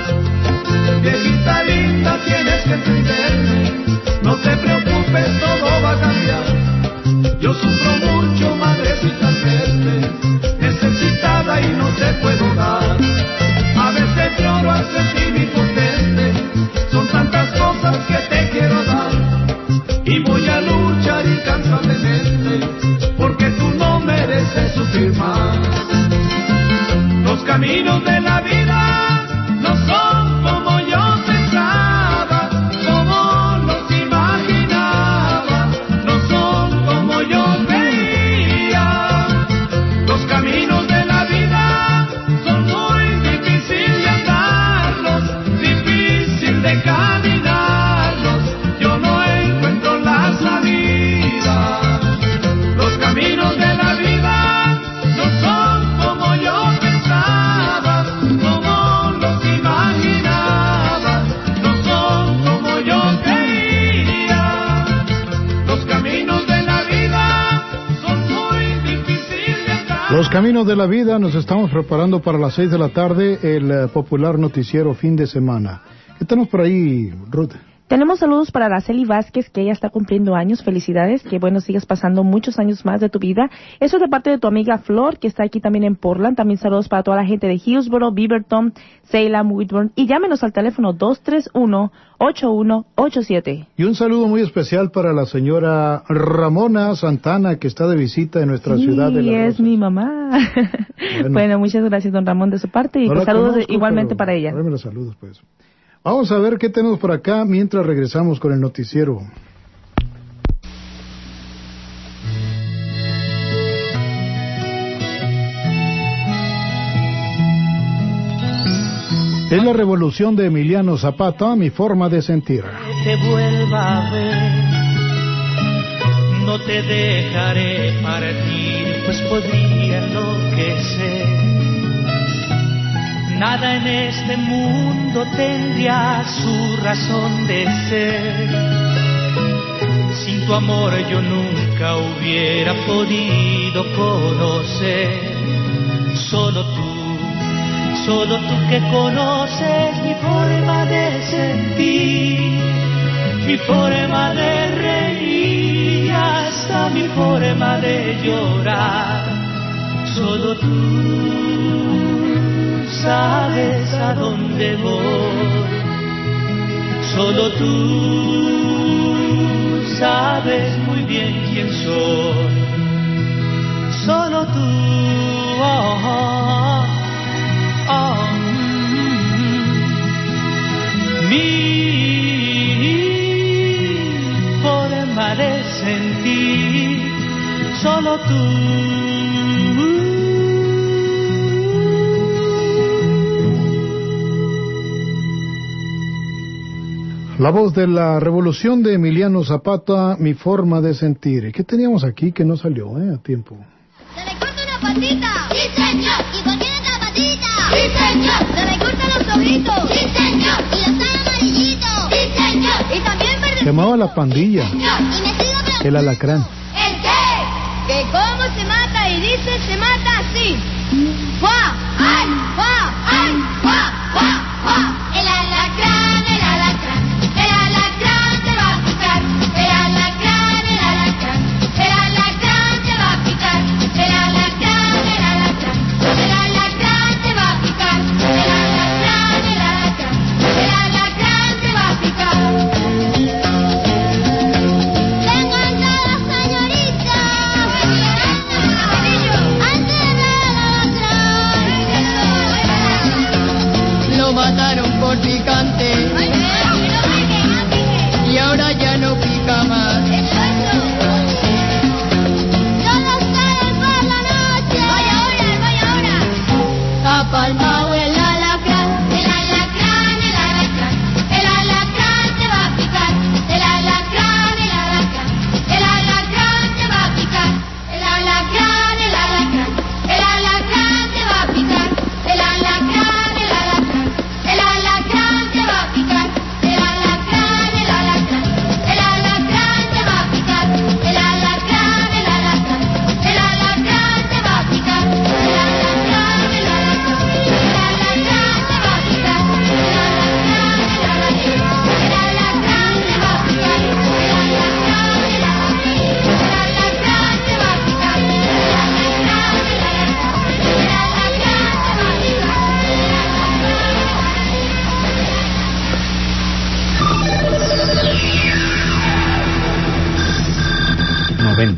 Viejita linda, tienes que entenderme, no te preocupes, todo va a cambiar. Yo sufro mucho, madrecita, al verte necesitada y no te puedo dar. A veces lloro al sentir mi potente, son tantas cosas que te quiero dar. Y voy a luchar incansablemente, porque tú no mereces sufrir más. Los caminos de la vida no son como yo pensaba, como los imaginaba, no son como yo creía. Los caminos de la vida son muy difíciles de andarlos, difícil de caminarlos, yo no encuentro la salida. Los caminos de la vida no son como yo pensaba, como los imaginaba, no son como yo creía. Los caminos de la vida son muy difíciles de andar. Los caminos de la vida, nos estamos preparando para las 6 de la tarde, el popular noticiero fin de semana. ¿Qué tenemos por ahí, Ruth? Tenemos saludos para Araceli Vázquez, que ella está cumpliendo años. Felicidades, que bueno, sigas pasando muchos años más de tu vida. Eso es de parte de tu amiga Flor, que está aquí también en Portland. También saludos para toda la gente de Hillsboro, Beaverton, Salem, Whitburn. Y llámenos al teléfono 231-8187. Y un saludo muy especial para la señora Ramona Santana, que está de visita en nuestra ciudad de Las Rosas. Es mi mamá. Bueno, muchas gracias, don Ramón, de su parte. Y No pues la saludos conozco, igualmente pero para ella. tráeme los saludos, pues. Vamos a ver qué tenemos por acá mientras regresamos con el noticiero. Es la revolución de Emiliano Zapata, mi forma de sentir. Te vuelva a ver, no te dejaré partir, pues podría enloquecer. Nada en este mundo tendría su razón de ser. Sin tu amor yo nunca hubiera podido conocer. Solo tú que conoces mi forma de sentir, mi forma de reír y hasta mi forma de llorar. Solo tú sabes a dónde voy, solo tú sabes muy bien quién soy, solo tú, mi forma de sentir, solo tú. La voz de la revolución de Emiliano Zapata, mi forma de sentir. ¿Qué teníamos aquí que no salió a tiempo? ¿Se le corta una patita? ¡Sí, señor! ¿Y por qué otra patita? ¡Sí, señor! ¿Se le cortan los ojitos? ¡Sí, señor! ¿Y los ojos amarillitos? ¡Sí, señor! ¿Y también verde? Llamaba la pandilla. ¡Sí, señor! Y me sigo preguntando. El alacrán. ¿El qué? ¿Que cómo se mata? Y dice, se mata así. ¡Fua! ¡Ay! ¡Fua! ¡Ay! ¡Fua! ¡Fua! ¡Fua! El alacrán, el alacrán. El alacrán te va a picar. El alacrán, el alacrán. El alacrán te va a picar. El alacrán, el alacrán. El alacrán te va a picar. El alacrán, el alacrán. El alacrán te va a picar. Vengan todos, señoritas. Antes del alacrán.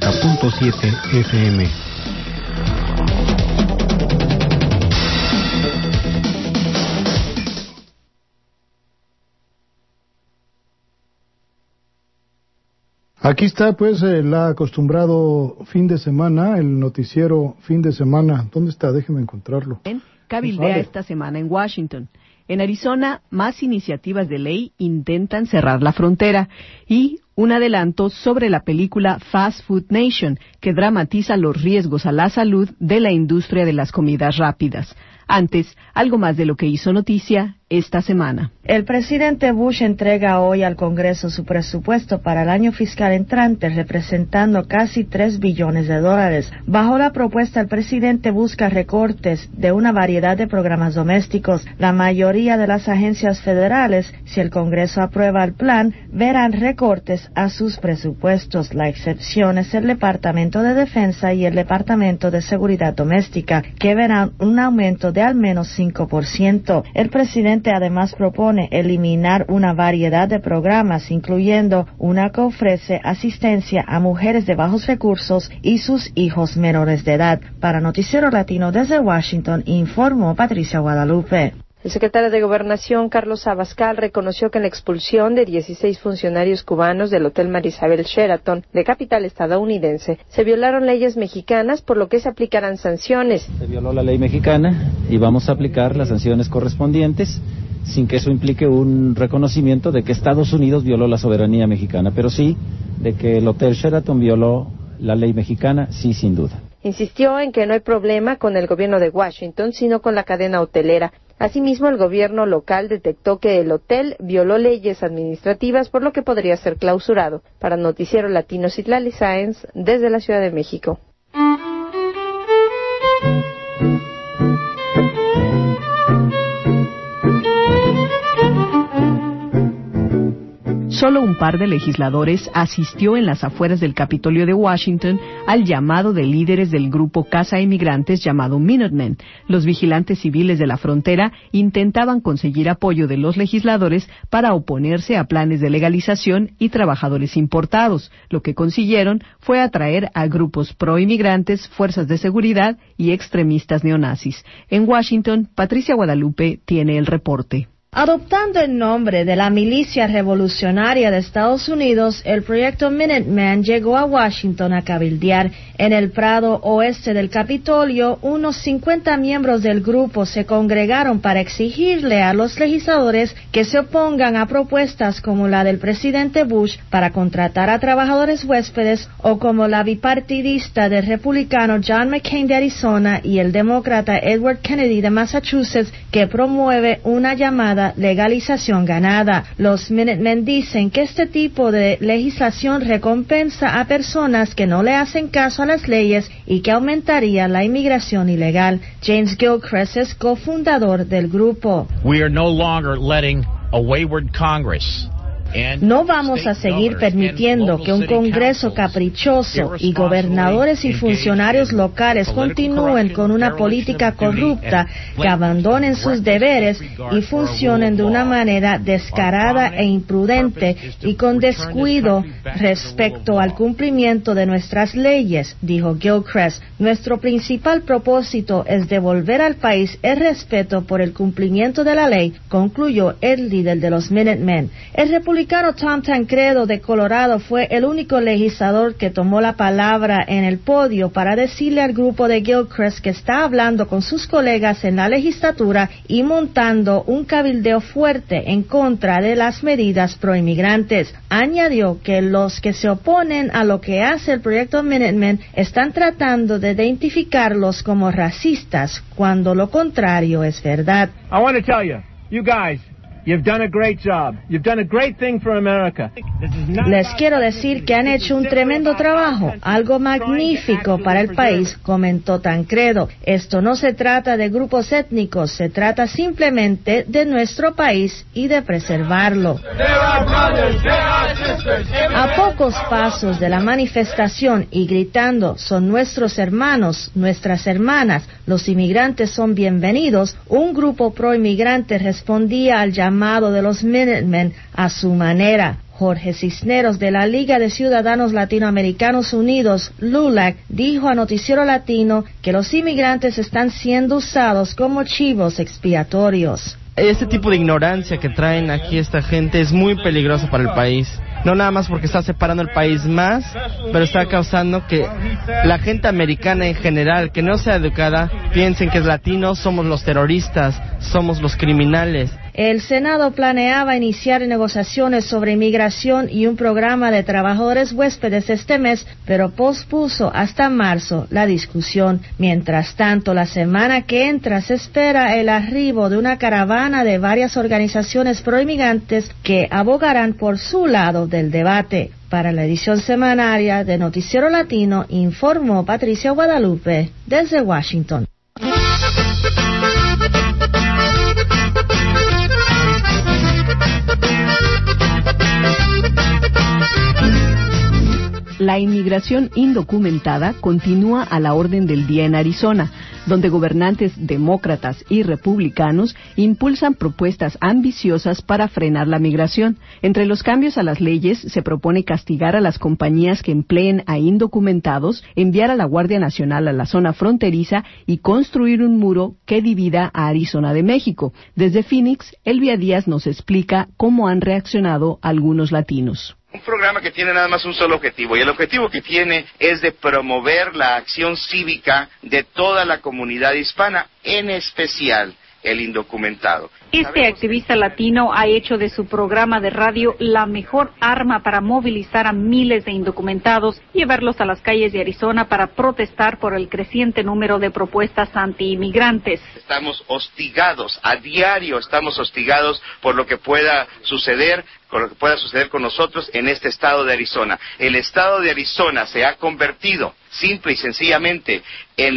90.7 FM. Aquí está pues el acostumbrado fin de semana, el noticiero fin de semana. ¿Dónde está? Déjeme encontrarlo. Cabildea esta semana en Washington. En Arizona, más iniciativas de ley intentan cerrar la frontera y un adelanto sobre la película Fast Food Nation, que dramatiza los riesgos a la salud de la industria de las comidas rápidas. Antes, algo más de lo que hizo noticia esta semana. El presidente Bush entrega hoy al Congreso su presupuesto para el año fiscal entrante, representando casi $3 billones. Bajo la propuesta, el presidente busca recortes de una variedad de programas domésticos. La mayoría de las agencias federales, si el Congreso aprueba el plan, verán recortes a sus presupuestos. La excepción es el Departamento de Defensa y el Departamento de Seguridad Doméstica, que verán un aumento de al menos 5%. El presidente además propone eliminar una variedad de programas, incluyendo una que ofrece asistencia a mujeres de bajos recursos y sus hijos menores de edad. Para Noticiero Latino desde Washington, informó Patricia Guadalupe. El secretario de Gobernación, Carlos Abascal, reconoció que en la expulsión de 16 funcionarios cubanos del Hotel Marisabel Sheraton, de capital estadounidense, se violaron leyes mexicanas, por lo que se aplicarán sanciones. Se violó la ley mexicana y vamos a aplicar las sanciones correspondientes, sin que eso implique un reconocimiento de que Estados Unidos violó la soberanía mexicana, pero sí de que el Hotel Sheraton violó la ley mexicana, sí, sin duda. Insistió en que no hay problema con el gobierno de Washington, sino con la cadena hotelera. Asimismo, el gobierno local detectó que el hotel violó leyes administrativas, por lo que podría ser clausurado. Para Noticiero Latino, Citlali Sáenz, desde la Ciudad de México. Solo un par de legisladores asistió en las afueras del Capitolio de Washington al llamado de líderes del grupo Casa Inmigrantes llamado Minutemen. Los vigilantes civiles de la frontera intentaban conseguir apoyo de los legisladores para oponerse a planes de legalización y trabajadores importados. Lo que consiguieron fue atraer a grupos pro-inmigrantes, fuerzas de seguridad y extremistas neonazis. En Washington, Patricia Guadalupe tiene el reporte. Adoptando el nombre de la milicia revolucionaria de Estados Unidos, el proyecto Minuteman llegó a Washington a cabildear. En el prado oeste del Capitolio, unos 50 miembros del grupo se congregaron para exigirle a los legisladores que se opongan a propuestas como la del presidente Bush para contratar a trabajadores huéspedes, o como la bipartidista del republicano John McCain de Arizona y el demócrata Edward Kennedy de Massachusetts, que promueve una llamada legalización ganada. Los Minutemen dicen que este tipo de legislación recompensa a personas que no le hacen caso a las leyes y que aumentaría la inmigración ilegal. James Gilchrist es cofundador del grupo. We are no longer letting a wayward Congress. No vamos a seguir permitiendo que un Congreso caprichoso y gobernadores y funcionarios locales continúen con una política corrupta, que abandonen sus deberes y funcionen de una manera descarada e imprudente y con descuido respecto al cumplimiento de nuestras leyes, dijo Gilchrist. Nuestro principal propósito es devolver al país el respeto por el cumplimiento de la ley, concluyó el líder de los Minutemen. El republicano Tom Tancredo de Colorado fue el único legislador que tomó la palabra en el podio para decirle al grupo de Gilchrist que está hablando con sus colegas en la legislatura y montando un cabildeo fuerte en contra de las medidas proinmigrantes. Añadió que los que se oponen a lo que hace el proyecto Minutemen están tratando de identificarlos como racistas, cuando lo contrario es verdad. I want to tell you, you guys, you've done a great job. You've done a great thing for America. Les quiero decir que han hecho un tremendo trabajo, algo magnífico para el país, comentó Tancredo. Esto no se trata de grupos étnicos, se trata simplemente de nuestro país y de preservarlo. A pocos pasos de la manifestación y gritando, son nuestros hermanos, nuestras hermanas, los inmigrantes son bienvenidos, un grupo pro-inmigrante respondía al llamado de los Minutemen a su manera. Jorge Cisneros, de la Liga de Ciudadanos Latinoamericanos Unidos, LULAC, dijo a Noticiero Latino que los inmigrantes están siendo usados como chivos expiatorios. Este tipo de ignorancia que traen aquí esta gente es muy peligroso para el país. No nada más porque está separando el país más, pero está causando que la gente americana en general, que no sea educada, piensen que es latino, somos los terroristas, somos los criminales. El Senado planeaba iniciar negociaciones sobre inmigración y un programa de trabajadores huéspedes este mes, pero pospuso hasta marzo la discusión. Mientras tanto, la semana que entra se espera el arribo de una caravana de varias organizaciones proinmigrantes que abogarán por su lado del debate. Para la edición semanaria de Noticiero Latino, informó Patricia Guadalupe desde Washington. La inmigración indocumentada continúa a la orden del día en Arizona, donde gobernantes demócratas y republicanos impulsan propuestas ambiciosas para frenar la migración. Entre los cambios a las leyes se propone castigar a las compañías que empleen a indocumentados, enviar a la Guardia Nacional a la zona fronteriza y construir un muro que divida a Arizona de México. Desde Phoenix, Elvia Díaz nos explica cómo han reaccionado algunos latinos. Un programa que tiene nada más un solo objetivo, y el objetivo que tiene es de promover la acción cívica de toda la comunidad hispana, en especial el indocumentado. Este activista latino ha hecho de su programa de radio la mejor arma para movilizar a miles de indocumentados y llevarlos a las calles de Arizona para protestar por el creciente número de propuestas anti-inmigrantes. Estamos hostigados, a diario estamos hostigados por lo que pueda suceder con nosotros en este estado de Arizona. El estado de Arizona se ha convertido simple y sencillamente en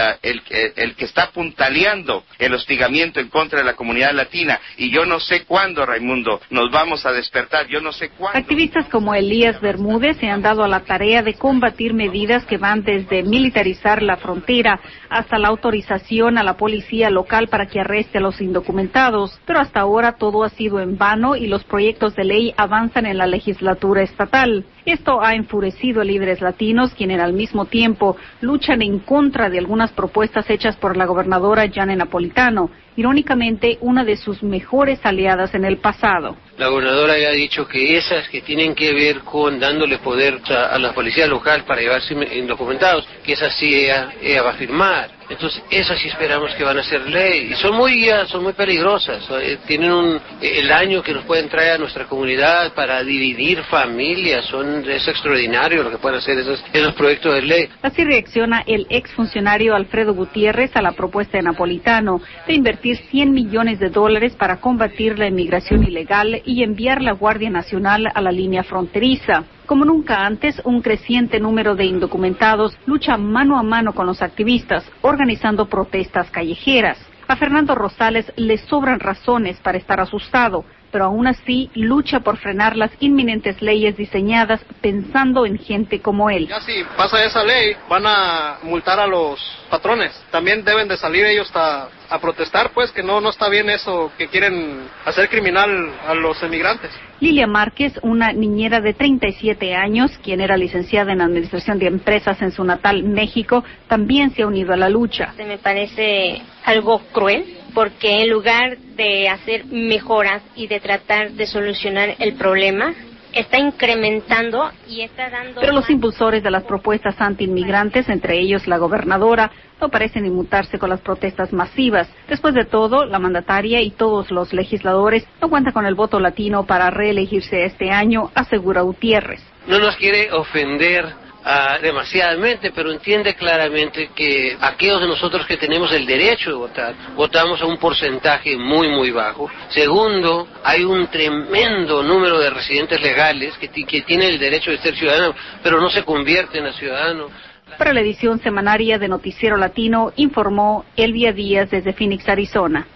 el que está apuntaleando el hostigamiento en contra de la comunidad latina, y yo no sé cuándo, Raimundo, nos vamos a despertar, yo no sé cuándo. Activistas como Elías Bermúdez se han dado a la tarea de combatir medidas que van desde militarizar la frontera hasta la autorización a la policía local para que arreste a los indocumentados, pero hasta ahora todo ha sido en vano y los proyectos de ley avanzan en la legislatura estatal. Esto ha enfurecido a líderes latinos, quienes al mismo tiempo luchan en contra de algunas propuestas hechas por la gobernadora Janet Napolitano, irónicamente una de sus mejores aliadas en el pasado. La gobernadora ya ha dicho que esas que tienen que ver con dándole poder a la policía local para llevarse indocumentados, que esas sí ella va a firmar. Entonces esas sí esperamos que van a ser ley, y son muy peligrosas. Tienen el daño que nos pueden traer a nuestra comunidad para dividir familias. Es extraordinario lo que pueden hacer esos proyectos de ley. Así reacciona el exfuncionario Alfredo Gutiérrez a la propuesta de Napolitano de invertir $100 millones para combatir la inmigración ilegal y enviar la Guardia Nacional a la línea fronteriza. Como nunca antes, un creciente número de indocumentados lucha mano a mano con los activistas, organizando protestas callejeras. A Fernando Rosales le sobran razones para estar asustado, pero aún así lucha por frenar las inminentes leyes diseñadas pensando en gente como él. Ya si pasa esa ley, van a multar a los patrones. También deben de salir ellos a protestar, pues, que no está bien eso, que quieren hacer criminal a los emigrantes. Lilia Márquez, una niñera de 37 años, quien era licenciada en Administración de Empresas en su natal México, también se ha unido a la lucha. Me parece algo cruel, porque en lugar de hacer mejoras y de tratar de solucionar el problema, está incrementando y está dando... Pero los impulsores de las propuestas anti-inmigrantes, entre ellos la gobernadora, no parecen inmutarse con las protestas masivas. Después de todo, la mandataria y todos los legisladores no cuentan con el voto latino para reelegirse este año, asegura Gutiérrez. No nos quiere ofender demasiadamente, pero entiende claramente que aquellos de nosotros que tenemos el derecho de votar, votamos a un porcentaje muy bajo. Segundo, hay un tremendo número de residentes legales que tienen el derecho de ser ciudadanos, pero no se convierten a ciudadanos. Para la edición semanaria de Noticiero Latino, informó Elvia Díaz desde Phoenix, Arizona.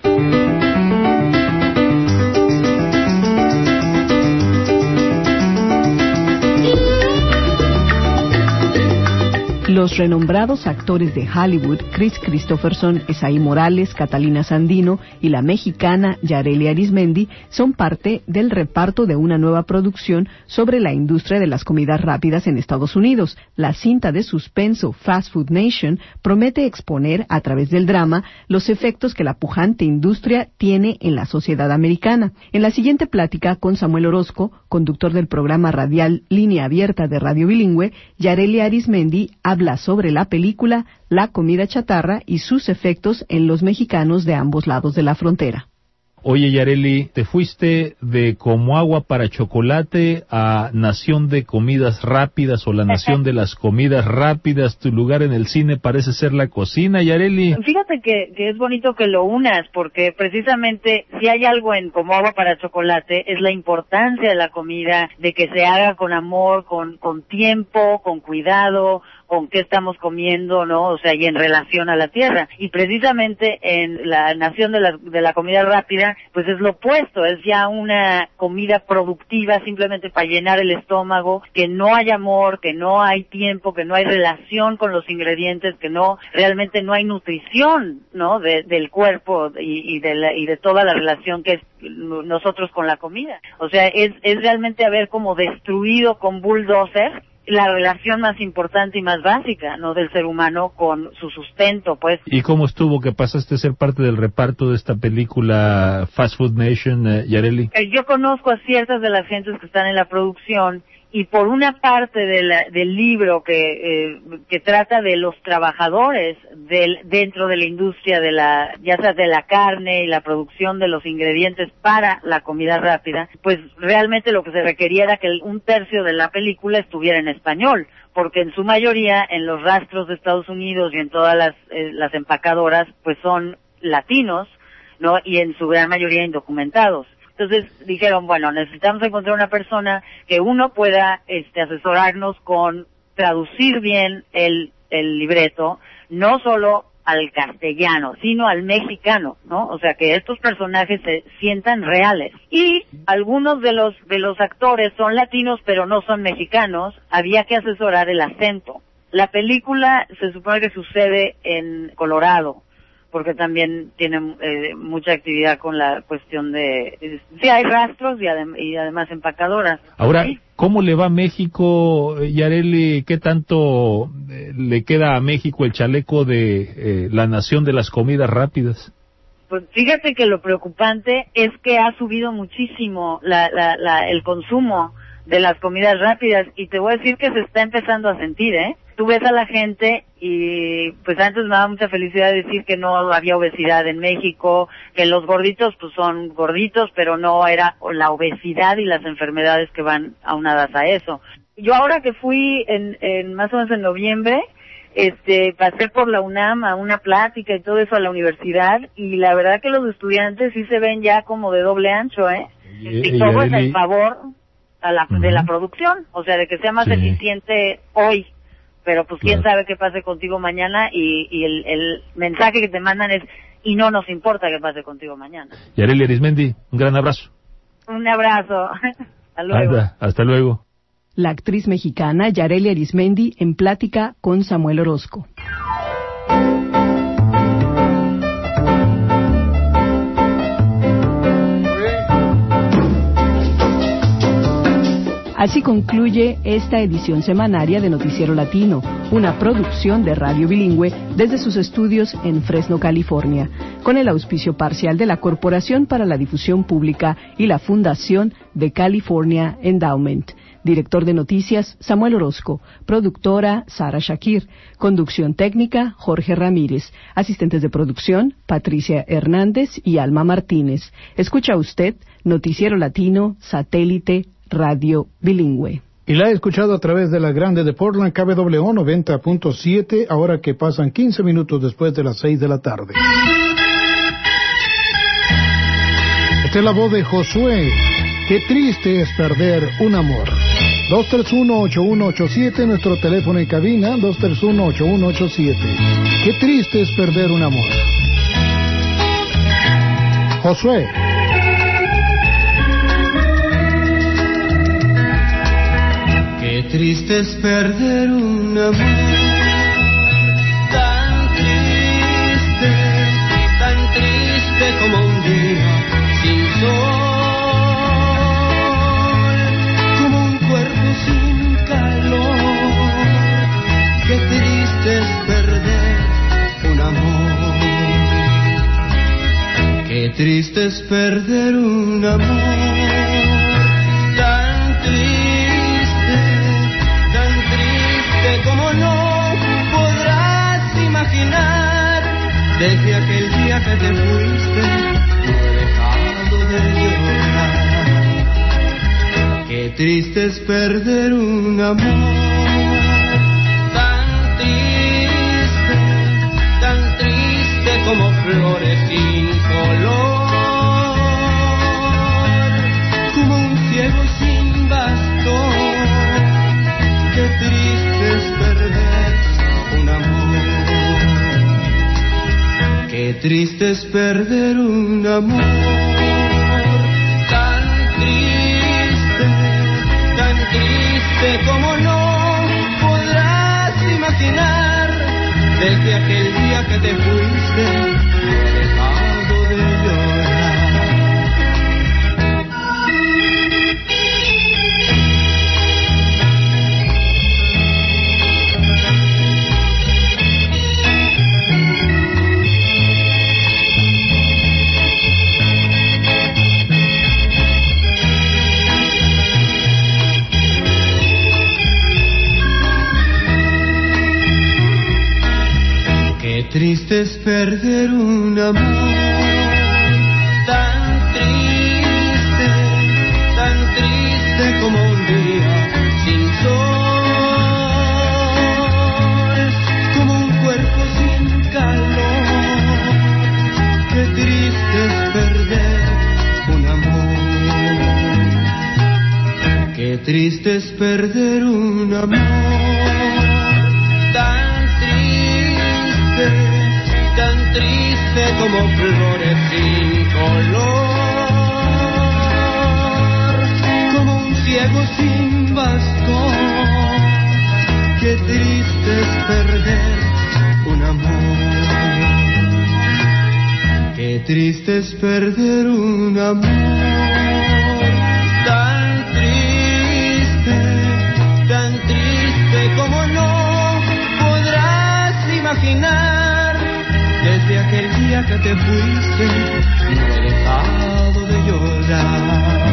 Los renombrados actores de Hollywood, Chris Christopherson, Esaí Morales, Catalina Sandino y la mexicana Yareli Arizmendi, son parte del reparto de una nueva producción sobre la industria de las comidas rápidas en Estados Unidos. La cinta de suspenso Fast Food Nation promete exponer a través del drama los efectos que la pujante industria tiene en la sociedad americana. En la siguiente plática con Samuel Orozco, conductor del programa radial Línea Abierta de Radio Bilingüe, Yareli Arizmendi habla sobre la película, la comida chatarra y sus efectos en los mexicanos de ambos lados de la frontera. Oye, Yareli, te fuiste de Como Agua para Chocolate a Nación de Comidas Rápidas o la Nación de las Comidas Rápidas. Tu lugar en el cine parece ser la cocina, Yareli. Fíjate que es bonito que lo unas, porque precisamente si hay algo en Como Agua para Chocolate es la importancia de la comida, de que se haga con amor, con tiempo, con cuidado, con qué estamos comiendo, ¿no? O sea, y en relación a la tierra. Y precisamente en la Nación de la Comida Rápida, pues es lo opuesto, es ya una comida productiva simplemente para llenar el estómago, que no hay amor, que no hay tiempo, que no hay relación con los ingredientes, que realmente no hay nutrición, ¿no? Del cuerpo y de toda la relación que es nosotros con la comida. O sea, es realmente haber como destruido con bulldozer la relación más importante y más básica, ¿no? Del ser humano con su sustento, pues. ¿Y cómo estuvo que pasaste a ser parte del reparto de esta película Fast Food Nation, Yareli? Yo conozco a ciertas de las gentes que están en la producción, y por una parte del libro que trata de los trabajadores dentro de la industria ya sea de la carne y la producción de los ingredientes para la comida rápida, pues realmente lo que se requería era que 1/3 de la película estuviera en español, porque en su mayoría en los rastros de Estados Unidos y en todas las empacadoras pues son latinos, ¿no? Y en su gran mayoría indocumentados. Entonces dijeron, bueno, necesitamos encontrar una persona que uno pueda asesorarnos con traducir bien el libreto, no solo al castellano, sino al mexicano, ¿no? O sea, que estos personajes se sientan reales. Y algunos de los actores son latinos, pero no son mexicanos, había que asesorar el acento. La película se supone que sucede en Colorado, porque también tiene mucha actividad con la cuestión sí, hay rastros y además empacadoras. Ahora, ¿sí? ¿Cómo le va a México, Yareli? ¿Qué tanto le queda a México el chaleco de la Nación de las Comidas Rápidas? Pues fíjate que lo preocupante es que ha subido muchísimo el consumo de las comidas rápidas, y te voy a decir que se está empezando a sentir, ¿eh? Tú ves a la gente y pues antes me daba mucha felicidad decir que no había obesidad en México, que los gorditos pues son gorditos, pero no era la obesidad y las enfermedades que van aunadas a eso. Yo ahora que fui en más o menos en noviembre, pasé por la UNAM a una plática y todo eso a la universidad, y la verdad que los estudiantes sí se ven ya como de doble ancho, ¿eh? Y todo es en favor de la producción, o sea, de que sea más eficiente hoy. Pero pues quién sabe qué pase contigo mañana, y el mensaje que te mandan es, y no nos importa qué pase contigo mañana. Yareli Arizmendi, un gran abrazo. Un abrazo. Hasta luego. Hasta luego. La actriz mexicana Yareli Arizmendi en plática con Samuel Orozco. Así concluye esta edición semanaria de Noticiero Latino, una producción de Radio Bilingüe desde sus estudios en Fresno, California, con el auspicio parcial de la Corporación para la Difusión Pública y la Fundación de California Endowment. Director de noticias, Samuel Orozco. Productora, Sara Shakir. Conducción técnica, Jorge Ramírez. Asistentes de producción, Patricia Hernández y Alma Martínez. Escucha usted Noticiero Latino, Satélite, Radio Bilingüe. Y la he escuchado a través de la grande de Portland, KBWO 90.7, ahora que pasan 15 minutos después de las 6 de la tarde. Esta es la voz de Josué. Qué triste es perder un amor. 231-8187, nuestro teléfono en cabina, 231-8187. Qué triste es perder un amor. Josué. Qué triste es perder un amor. triste es perder un amor. Qué triste es perder un amor. Tan triste como no podrás imaginar. Desde aquel día que te fuiste, no he dejado de llorar. Qué triste es perder un amor. Tan triste como flores sin color, como un ciego sin bastón. Qué triste es perder un amor. Qué triste es perder un amor. Tan triste como no podrás imaginar. Desde aquel día que te fuiste, no he dejado de llorar. Qué triste es perder un amor. Tan triste como un día sin sol, como un cuerpo sin calor. Qué triste es perder un amor. Qué triste es perder un amor. Tan triste como flores sin color, como un ciego sin bastón. Qué triste es perder un amor. Qué triste es perder un amor. Tan triste como no podrás imaginar. Desde aquel día que te fuiste, no he dejado de llorar.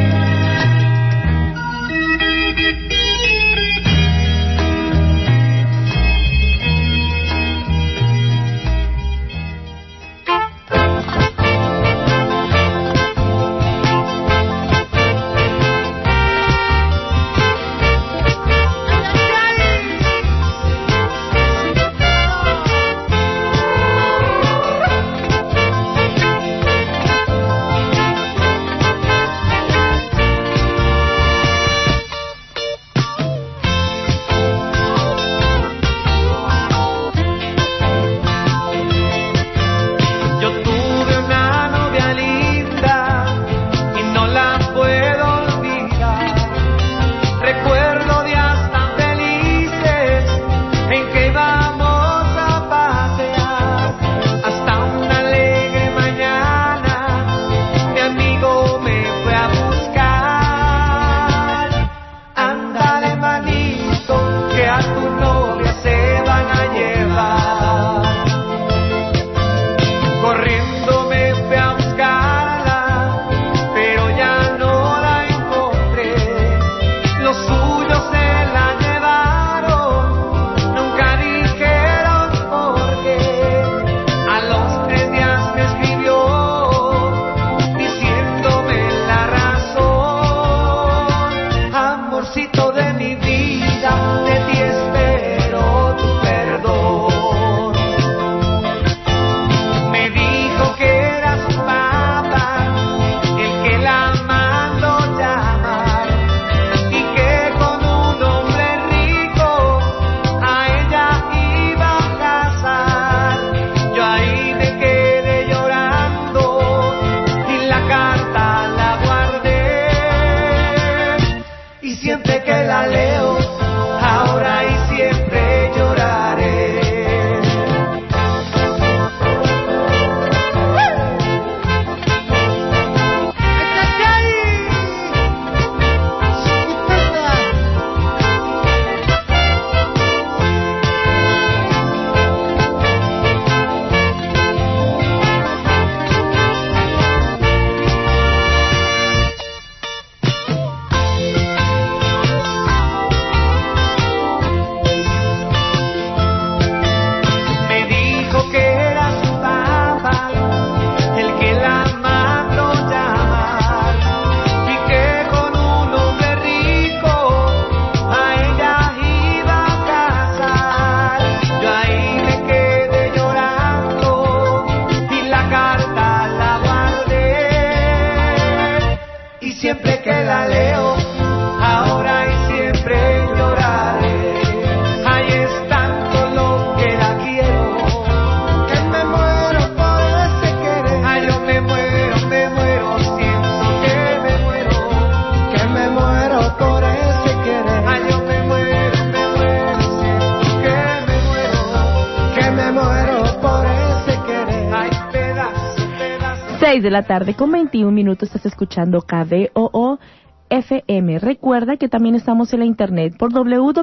me muero por ese querer. Ay, pedazo, pedazo. 6 de la tarde con 21 minutos, estás escuchando KDOO FM. Recuerda que también estamos en la internet por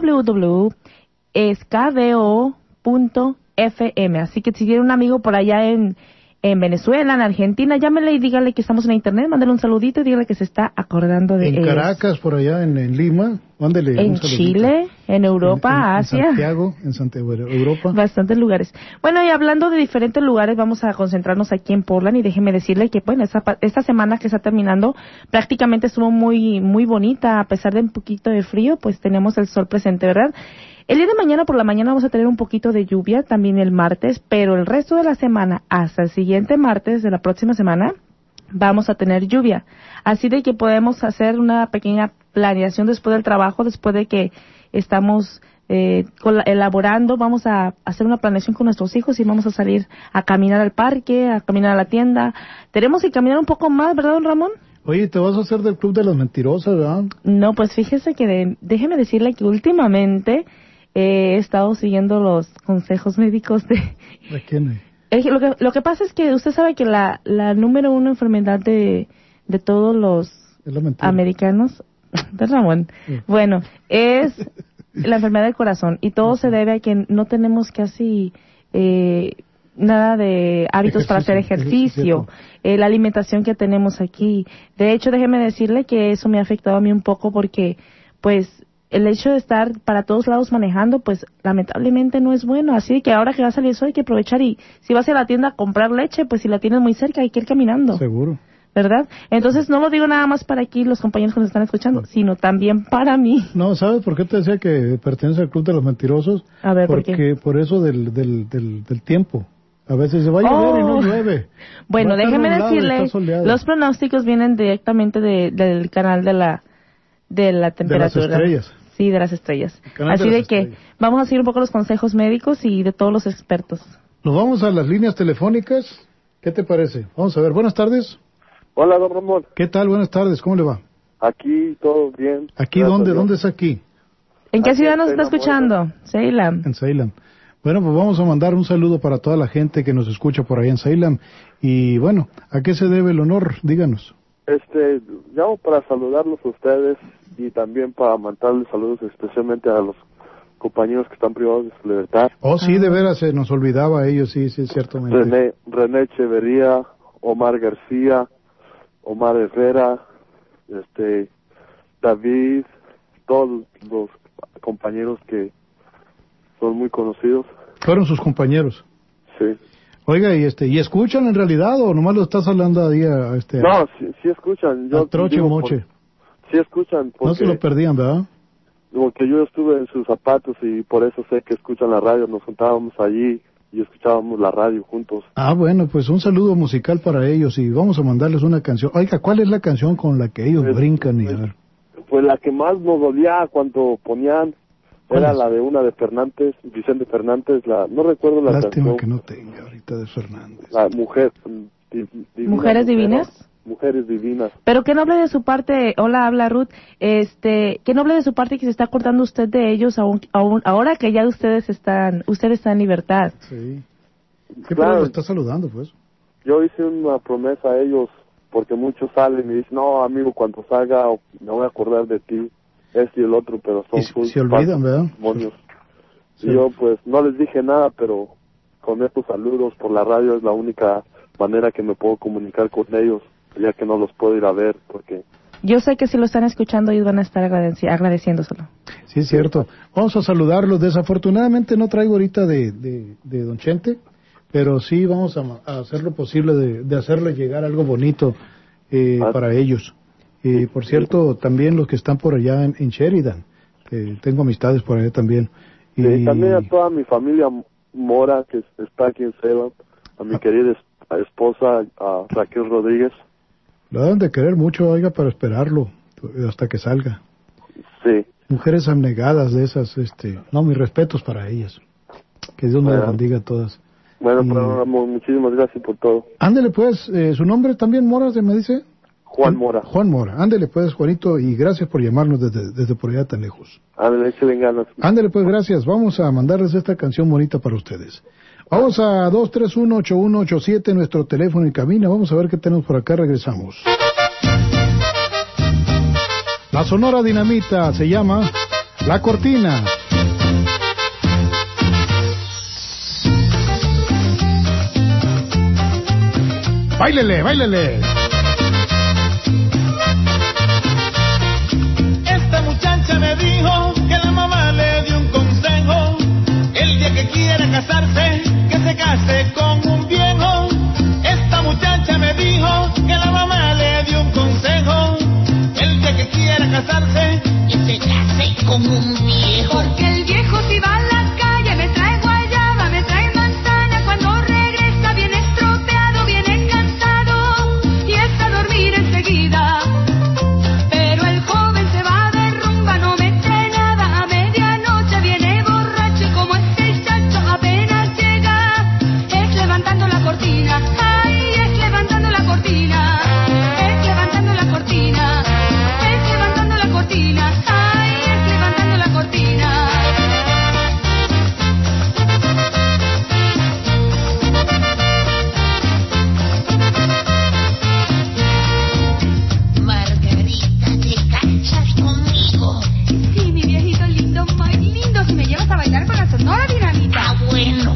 www.kdo.fm. Así que si tiene un amigo por allá en Venezuela, en Argentina, llámele y dígale que estamos en la internet, mándale un saludito y dígale que se está acordando de En Caracas, por allá en Lima, mándele en un saludito. Chile, en Europa, Asia. En Santiago, Europa. Bastantes lugares. Bueno, y hablando de diferentes lugares, vamos a concentrarnos aquí en Portland y déjeme decirle que, bueno, esta semana que está terminando prácticamente estuvo muy, muy bonita, a pesar de un poquito de frío, pues tenemos el sol presente, ¿verdad? El día de mañana por la mañana vamos a tener un poquito de lluvia, también el martes, pero el resto de la semana, hasta el siguiente martes de la próxima semana, vamos a tener lluvia. Así de que podemos hacer una pequeña planeación después del trabajo, después de que estamos elaborando, vamos a hacer una planeación con nuestros hijos y vamos a salir a caminar al parque, a caminar a la tienda. Tenemos que caminar un poco más, ¿verdad, don Ramón? Oye, ¿te vas a hacer del club de las mentirosas, verdad? No, pues fíjese que déjeme decirle que últimamente he estado siguiendo los consejos médicos de... ¿De quién? Lo que pasa es que usted sabe que la número uno enfermedad de todos los americanos, de Ramón, bueno, es la enfermedad del corazón, y todo se debe a que no tenemos casi nada de hábitos para hacer ejercicio, la alimentación que tenemos aquí. De hecho, déjeme decirle que eso me ha afectado a mí un poco porque, pues, el hecho de estar para todos lados manejando, pues lamentablemente no es bueno. Así que ahora que va a salir el sol hay que aprovechar, y si vas a la tienda a comprar leche, pues si la tienes muy cerca hay que ir caminando. Seguro. ¿Verdad? Entonces no lo digo nada más para aquí los compañeros que nos están escuchando, sino también para mí. No, ¿sabes por qué te decía que pertenece al club de los mentirosos? A ver, porque por eso del tiempo. A veces se va a llover y no llueve. Bueno, déjeme decirle, los pronósticos vienen directamente del canal de la temperatura. De las estrellas. Sí, de las estrellas. Así de que vamos a seguir un poco los consejos médicos y de todos los expertos. Nos vamos a las líneas telefónicas. ¿Qué te parece? Vamos a ver. Buenas tardes. Hola, don Ramón. ¿Qué tal? Buenas tardes. ¿Cómo le va? Aquí todo bien. ¿Aquí dónde? ¿Dónde es aquí? ¿En qué ciudad nos está escuchando? Salem. En Salem. Bueno, pues vamos a mandar un saludo para toda la gente que nos escucha por ahí en Salem. Y bueno, ¿a qué se debe el honor? Díganos. Llamo para saludarlos a ustedes y también para mandarles saludos especialmente a los compañeros que están privados de su libertad. Oh, sí, de veras, se nos olvidaba a ellos, sí, ciertamente. René Echeverría, Omar García, Omar Herrera, David, todos los compañeros que son muy conocidos. ¿Fueron sus compañeros? Sí. Oiga, ¿y escuchan en realidad o nomás lo estás hablando a día? No, sí escuchan. Yo troche o moche. Sí escuchan. No se lo perdían, ¿verdad? Porque yo estuve en sus zapatos y por eso sé que escuchan la radio. Nos juntábamos allí y escuchábamos la radio juntos. Ah, bueno, pues un saludo musical para ellos y vamos a mandarles una canción. Oiga, ¿cuál es la canción con la que ellos brincan? Pues la que más nos dolía cuando ponían era la de una de Fernández, Vicente Fernández, no recuerdo la canción. Lástima que no tenga ahorita de Fernández. La mujer. ¿Mujeres divinas? Mujeres divinas. Pero que no hable de su parte, hola, habla Ruth, que no hable de su parte que se está acordando usted de ellos ahora que ya usted está en libertad. Sí. Sí, claro, lo está saludando, pues. Yo hice una promesa a ellos porque muchos salen y dicen, no, amigo, cuando salga me voy a acordar de ti. Y el otro, pero son se olvidan, ¿verdad? Sí. Y yo pues no les dije nada, pero con estos saludos por la radio es la única manera que me puedo comunicar con ellos, ya que no los puedo ir a ver, porque... Yo sé que si lo están escuchando ellos van a estar agradeciéndoselo. Sí, es cierto. Vamos a saludarlos. Desafortunadamente no traigo ahorita de Don Chente, pero sí vamos a hacer lo posible de hacerle llegar algo bonito para ellos. Por cierto, también los que están por allá en Sheridan, tengo amistades por allá también. Y también a toda mi familia Mora, que está aquí en Salem, a mi querida esposa, a Raquel Rodríguez. Lo deben de querer mucho, oiga, para esperarlo hasta que salga. Sí. Mujeres abnegadas de esas, no, mis respetos para ellas. Que Dios me las bendiga a todas. Bueno, pero muchísimas gracias por todo. Ándele pues, ¿su nombre también, Mora, me dice? Juan Mora. Juan Mora. Ándele pues, Juanito, y gracias por llamarnos desde por allá tan lejos. Ándele, échale ganas. Ándele pues, gracias. Vamos a mandarles esta canción bonita para ustedes. Vamos a 231-8187, nuestro teléfono y cabina. Vamos a ver qué tenemos por acá, regresamos. La Sonora Dinamita se llama La Cortina. ¡Báilele, báilele! Esta muchacha me dijo que la mamá le dio un consejo. El día que quiera casarse, que se case con un viejo. Esta muchacha me dijo que la mamá le dio un consejo. El día que quiera casarse, que se case con un viejo. Porque el viejo si va a la calle me trae guayaba, me trae manzana. Cuando regresa viene estropeado, viene cansado y está a dormir enseguida. Pero el joven se va de rumba, no mete nada. A medianoche viene borracho y como este chacho apenas llega, es levantando la cortina. Ay, es levantando la cortina. Es levantando la cortina. Es levantando la cortina. Ay, es levantando la cortina. Margarita, ¿te casas conmigo? Sí, mi viejito lindo, muy lindo, si me llevas a bailar con la Sonora Dinamita. Ah, bueno.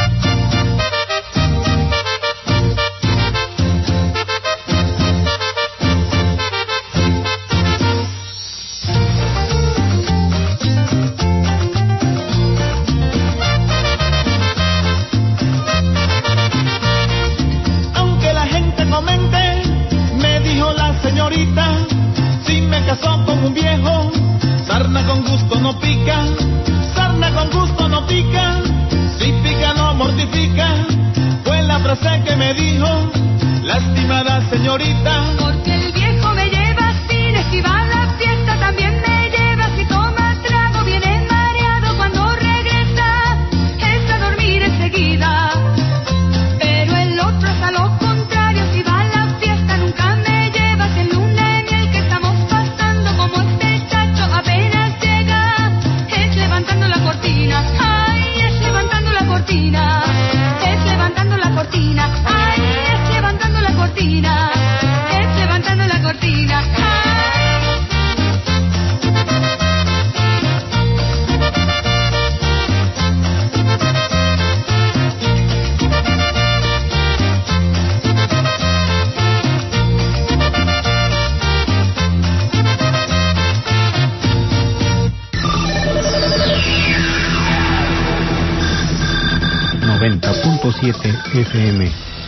Aunque la gente comente, me dijo la señorita, si me casó con un viejo, sarna con gusto no pica, sarna con gusto no pica, si pica no mortifica, fue la frase que me dijo, lastimada señorita. Porque el viejo me lleva a cine, si va a la fiesta también me lleva, si toma trago viene mareado, cuando regresa es a dormir enseguida. Pero el otro es a lo contrario, si va a la fiesta nunca me llevas, en luna de miel que estamos pasando, como este chacho apenas llega, es levantando la cortina. Ay, es levantando la cortina. Es levantando la cortina. Ay, es levantando la cortina. Es levantando la cortina. Ay. 90.7 FM.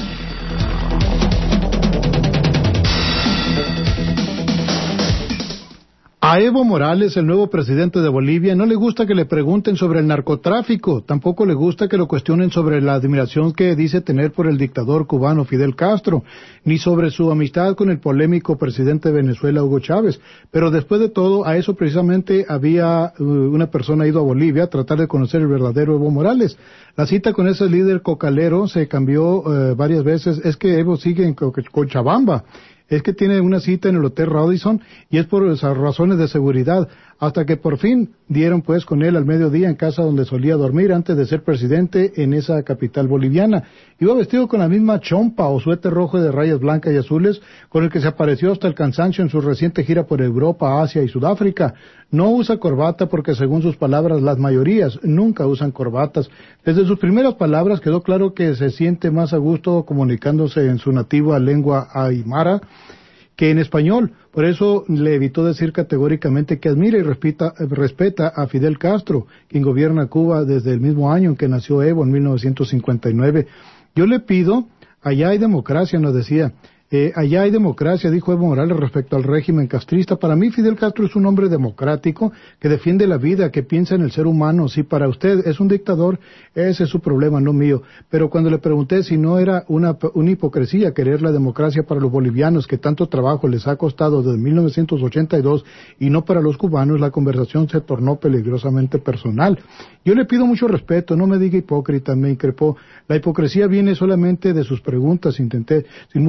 A Evo Morales, el nuevo presidente de Bolivia, no le gusta que le pregunten sobre el narcotráfico, tampoco le gusta que lo cuestionen sobre la admiración que dice tener por el dictador cubano Fidel Castro, ni sobre su amistad con el polémico presidente de Venezuela, Hugo Chávez. Pero después de todo, a eso precisamente había una persona ido a Bolivia a tratar de conocer el verdadero Evo Morales. La cita con ese líder cocalero se cambió varias veces. Es que Evo sigue en Cochabamba. Es que tiene una cita en el Hotel Radisson y es por esas razones de seguridad, hasta que por fin dieron pues con él al mediodía en casa donde solía dormir antes de ser presidente en esa capital boliviana. Iba vestido con la misma chompa o suéter rojo de rayas blancas y azules con el que se apareció hasta el cansancio en su reciente gira por Europa, Asia y Sudáfrica. No usa corbata porque, según sus palabras, las mayorías nunca usan corbatas. Desde sus primeras palabras quedó claro que se siente más a gusto comunicándose en su nativa lengua aymara que en español. Por eso le evitó decir categóricamente que admira y respeta a Fidel Castro, quien gobierna Cuba desde el mismo año en que nació Evo, en 1959. Yo le pido, allá hay democracia, nos decía. Allá hay democracia, dijo Evo Morales respecto al régimen castrista. Para mí Fidel Castro es un hombre democrático que defiende la vida, que piensa en el ser humano. Si para usted es un dictador, ese es su problema, no mío. Pero cuando le pregunté si no era una hipocresía querer la democracia para los bolivianos, que tanto trabajo les ha costado desde 1982, y no para los cubanos, la conversación se tornó peligrosamente personal. Yo le pido mucho respeto, no me diga hipócrita, me increpó. La hipocresía viene solamente de sus preguntas. Intenté, sin mucho éxito,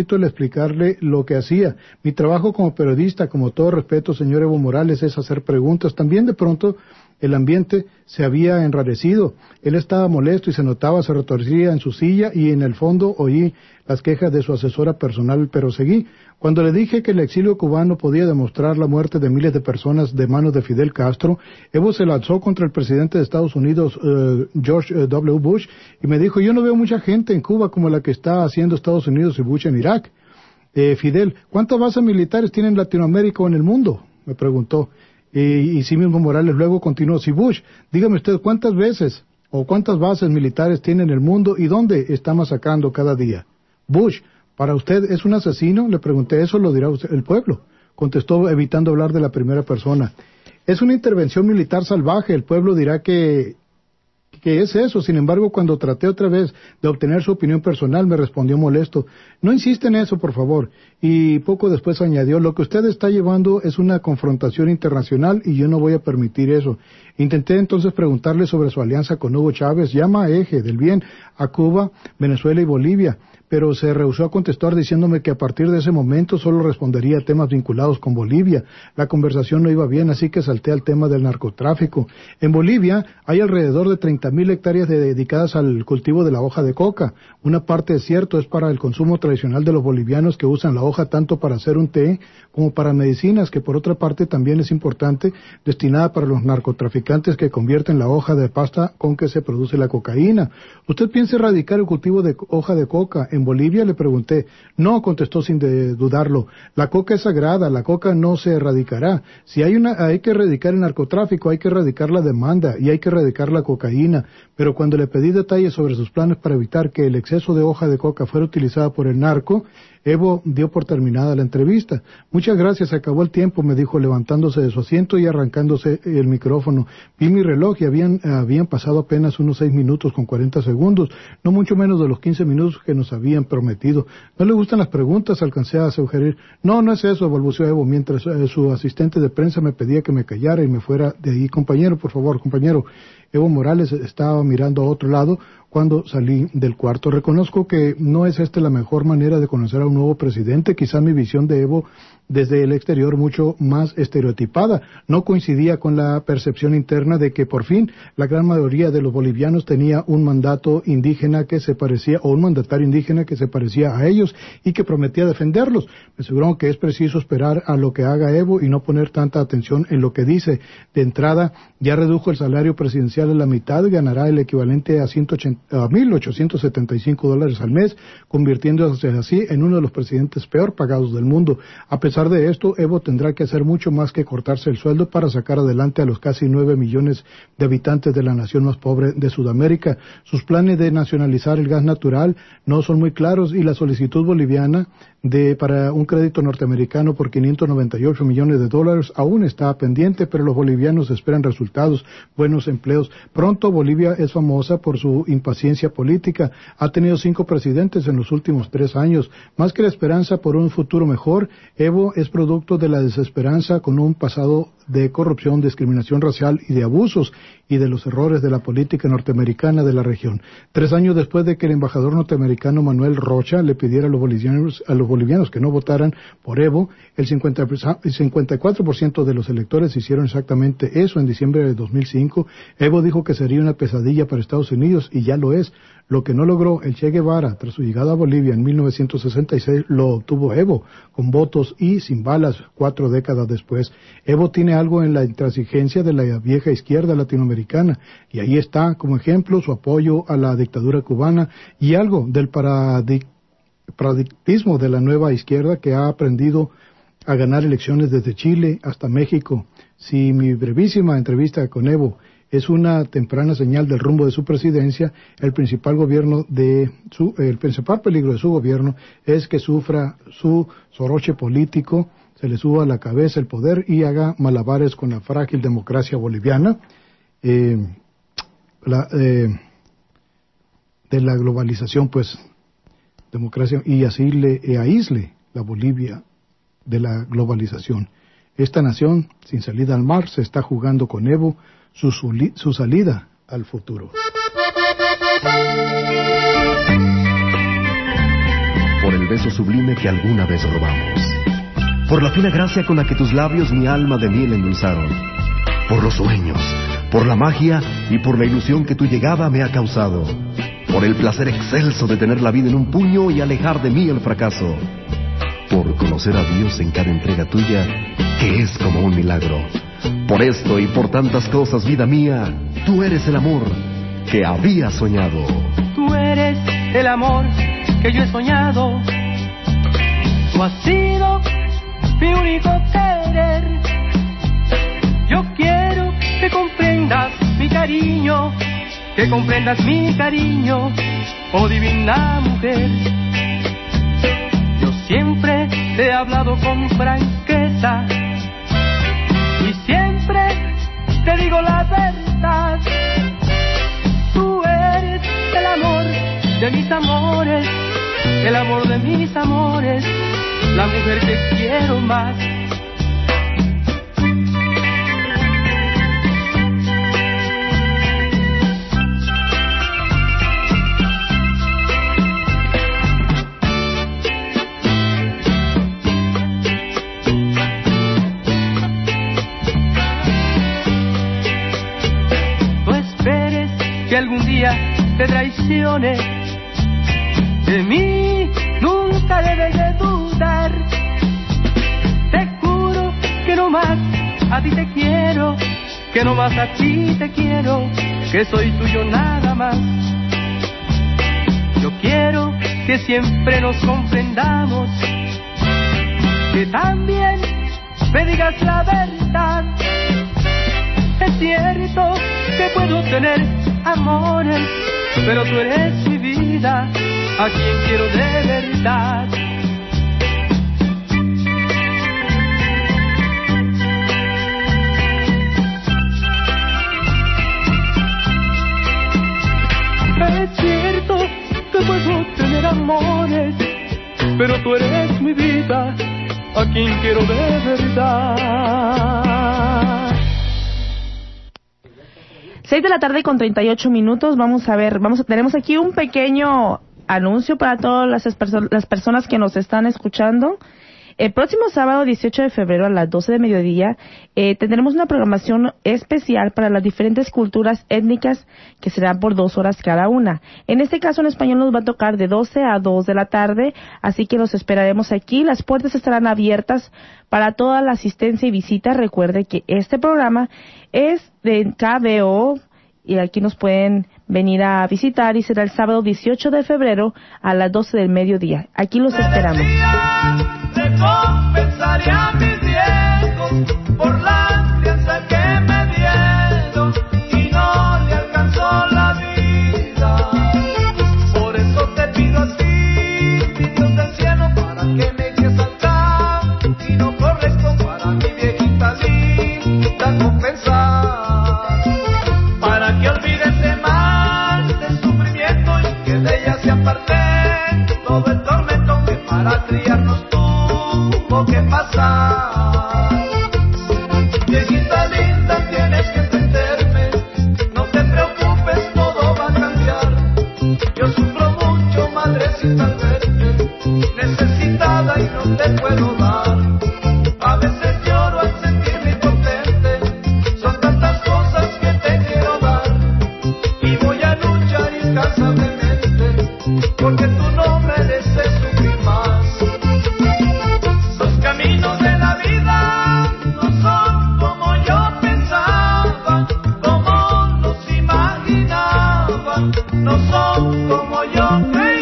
propósito el explicarle lo que hacía. Mi trabajo como periodista, como todo respeto, señor Evo Morales, es hacer preguntas. También de pronto el ambiente se había enrarecido. Él estaba molesto y se notaba, se retorcía en su silla y en el fondo oí las quejas de su asesora personal, pero seguí. Cuando le dije que el exilio cubano podía demostrar la muerte de miles de personas de manos de Fidel Castro, Evo se lanzó contra el presidente de Estados Unidos, George W. Bush, y me dijo, yo no veo mucha gente en Cuba como la que está haciendo Estados Unidos y Bush en Irak. Fidel, ¿cuántas bases militares tiene en Latinoamérica o en el mundo? Me preguntó. Y sí mismo Morales luego continuó, si Bush, dígame usted cuántas veces o cuántas bases militares tiene en el mundo y dónde está masacrando cada día. Bush, ¿para usted es un asesino? Le pregunté, eso lo dirá usted, el pueblo. Contestó evitando hablar de la primera persona. Es una intervención militar salvaje, el pueblo dirá que es eso. Sin embargo, cuando traté otra vez de obtener su opinión personal, me respondió molesto. No insiste en eso, por favor. Y poco después añadió, lo que usted está llevando es una confrontación internacional y yo no voy a permitir eso. Intenté entonces preguntarle sobre su alianza con Hugo Chávez, llama a Eje del Bien a Cuba, Venezuela y Bolivia, pero se rehusó a contestar diciéndome que a partir de ese momento solo respondería a temas vinculados con Bolivia. La conversación no iba bien, así que salté al tema del narcotráfico. En Bolivia hay alrededor de 30,000 hectáreas dedicadas al cultivo de la hoja de coca. Una parte, es cierto, es para el consumo tradicional de los bolivianos que usan la hoja tanto para hacer un té como para medicinas, que por otra parte también es importante, destinada para los narcotraficantes que convierten la hoja de pasta con que se produce la cocaína. ¿Usted piensa erradicar el cultivo de hoja de coca en Bolivia? Le pregunté. No, contestó sin dudarlo. La coca es sagrada, la coca no se erradicará. Si hay que erradicar el narcotráfico, hay que erradicar la demanda y hay que erradicar la cocaína. Pero cuando le pedí detalles sobre sus planes para evitar que el exceso de hoja de coca fuera utilizada por el narco, Evo dio por terminada la entrevista. Muchas gracias, se acabó el tiempo, me dijo levantándose de su asiento y arrancándose el micrófono. Vi mi reloj y habían pasado apenas unos 6 minutos con 40 segundos, no mucho menos de los 15 minutos que nos habían prometido. ¿No le gustan las preguntas? Alcancé a sugerir. No es eso, balbuceó Evo, mientras su asistente de prensa me pedía que me callara y me fuera de ahí. Compañero, por favor, compañero. Evo Morales estaba mirando a otro lado cuando salí del cuarto. Reconozco que no es esta la mejor manera de conocer a un nuevo presidente. Quizá mi visión de Evo desde el exterior mucho más estereotipada no coincidía con la percepción interna de que por fin la gran mayoría de los bolivianos tenía un mandato indígena que se parecía, o un mandatario indígena que se parecía a ellos y que prometía defenderlos. Me aseguraron que es preciso esperar a lo que haga Evo y no poner tanta atención en lo que dice. De entrada, ya redujo el salario presidencial a la mitad, ganará el equivalente a $1,875 al mes, convirtiéndose así en uno de los presidentes peor pagados del mundo. A pesar de esto, Evo tendrá que hacer mucho más que cortarse el sueldo para sacar adelante a los casi 9 millones de habitantes de la nación más pobre de Sudamérica. Sus planes de nacionalizar el gas natural no son muy claros y la solicitud boliviana para un crédito norteamericano por $598 millones aún está pendiente, pero los bolivianos esperan resultados, buenos empleos. Pronto Bolivia es famosa por su impaciencia política. Ha tenido 5 presidentes en los últimos 3 años. Más que la esperanza por un futuro mejor, Evo es producto de la desesperanza con un pasado de corrupción, discriminación racial y de abusos y de los errores de la política norteamericana de la región. 3 años después de que el embajador norteamericano Manuel Rocha le pidiera a los bolivianos que no votaran por Evo, el 54% de los electores hicieron exactamente eso en diciembre de 2005. Evo dijo que sería una pesadilla para Estados Unidos y ya lo es. Lo que no logró el Che Guevara tras su llegada a Bolivia en 1966 lo obtuvo Evo, con votos y sin balas 4 décadas después. Evo tiene algo en la intransigencia de la vieja izquierda latinoamericana, y ahí está, como ejemplo, su apoyo a la dictadura cubana y algo del paradigma de la nueva izquierda que ha aprendido a ganar elecciones desde Chile hasta México. Si mi brevísima entrevista con Evo es una temprana señal del rumbo de su presidencia, el principal peligro de su gobierno es que sufra su soroche político, se le suba a la cabeza el poder y haga malabares con la frágil democracia boliviana, de la globalización, pues, democracia, y así aísle la Bolivia de la globalización. Esta nación, sin salida al mar, se está jugando con Evo su salida al futuro. Por el beso sublime que alguna vez robamos. Por la fina gracia con la que tus labios mi alma de miel endulzaron. Por los sueños, por la magia y por la ilusión que tu llegada me ha causado. Por el placer excelso de tener la vida en un puño y alejar de mí el fracaso. Por conocer a Dios en cada entrega tuya, que es como un milagro. Por esto y por tantas cosas, vida mía, tú eres el amor que había soñado. Tú eres el amor que yo he soñado. Tú has sido mi único querer. Yo quiero que comprendas mi cariño, que comprendas mi cariño, oh divina mujer. Yo siempre te he hablado con franqueza y siempre te digo la verdad. Tú eres el amor de mis amores, el amor de mis amores, la mujer que quiero más. Que algún día te traicione, de mí nunca debes de dudar. Te juro que no más a ti te quiero, que no más a ti te quiero, que soy tuyo nada más. Yo quiero que siempre nos comprendamos, que también me digas la verdad. Es cierto que puedo tener amores, pero tú eres mi vida, a quien quiero de verdad. Es cierto que puedo tener amores, pero tú eres mi vida, a quien quiero de verdad. 6:38 p.m. Tenemos aquí un pequeño anuncio para todas las personas que nos están escuchando. El próximo sábado 18 de febrero a las 12 de mediodía tendremos una programación especial para las diferentes culturas étnicas que será por 2 horas cada una. En este caso en español nos va a tocar de 12 a 2 de la tarde, así que los esperaremos aquí. Las puertas estarán abiertas para toda la asistencia y visita. Recuerde que este programa es de KBO y aquí nos pueden venir a visitar y será el sábado 18 de febrero a las 12 del mediodía. Aquí los esperamos. Recompensaré a mis viejos por la crianza que me dieron y no le alcanzó la vida. Por eso te pido a ti, mi Dios del cielo, para que me guíes al camino correcto para mi viejita linda compensar. Para que olvides de mal del sufrimiento y que de ella se aparte todo el tormento que para criarnos tuvo que pasar. Viejita linda, tienes que entenderme, no te preocupes, todo va a cambiar. Yo sufro mucho, madrecita, al verte necesitada y no te puedo dar. A veces lloro al sentirme impotente, son tantas cosas que te quiero dar. Y voy a luchar incansablemente, porque tú no mereces sufrir más. Los caminos de la vida no son como yo pensaba, como los imaginaba, no son como yo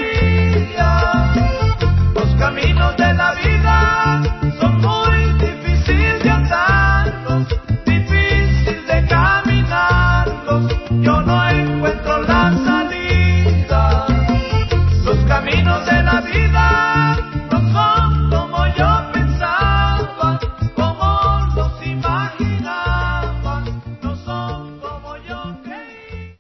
creía. Los caminos de la vida son muy difíciles de andarlos, difícil de caminarlos, yo no encuentro la salida. Los caminos de la vida no son como yo pensaba, como los imaginaba, no son como yo creí.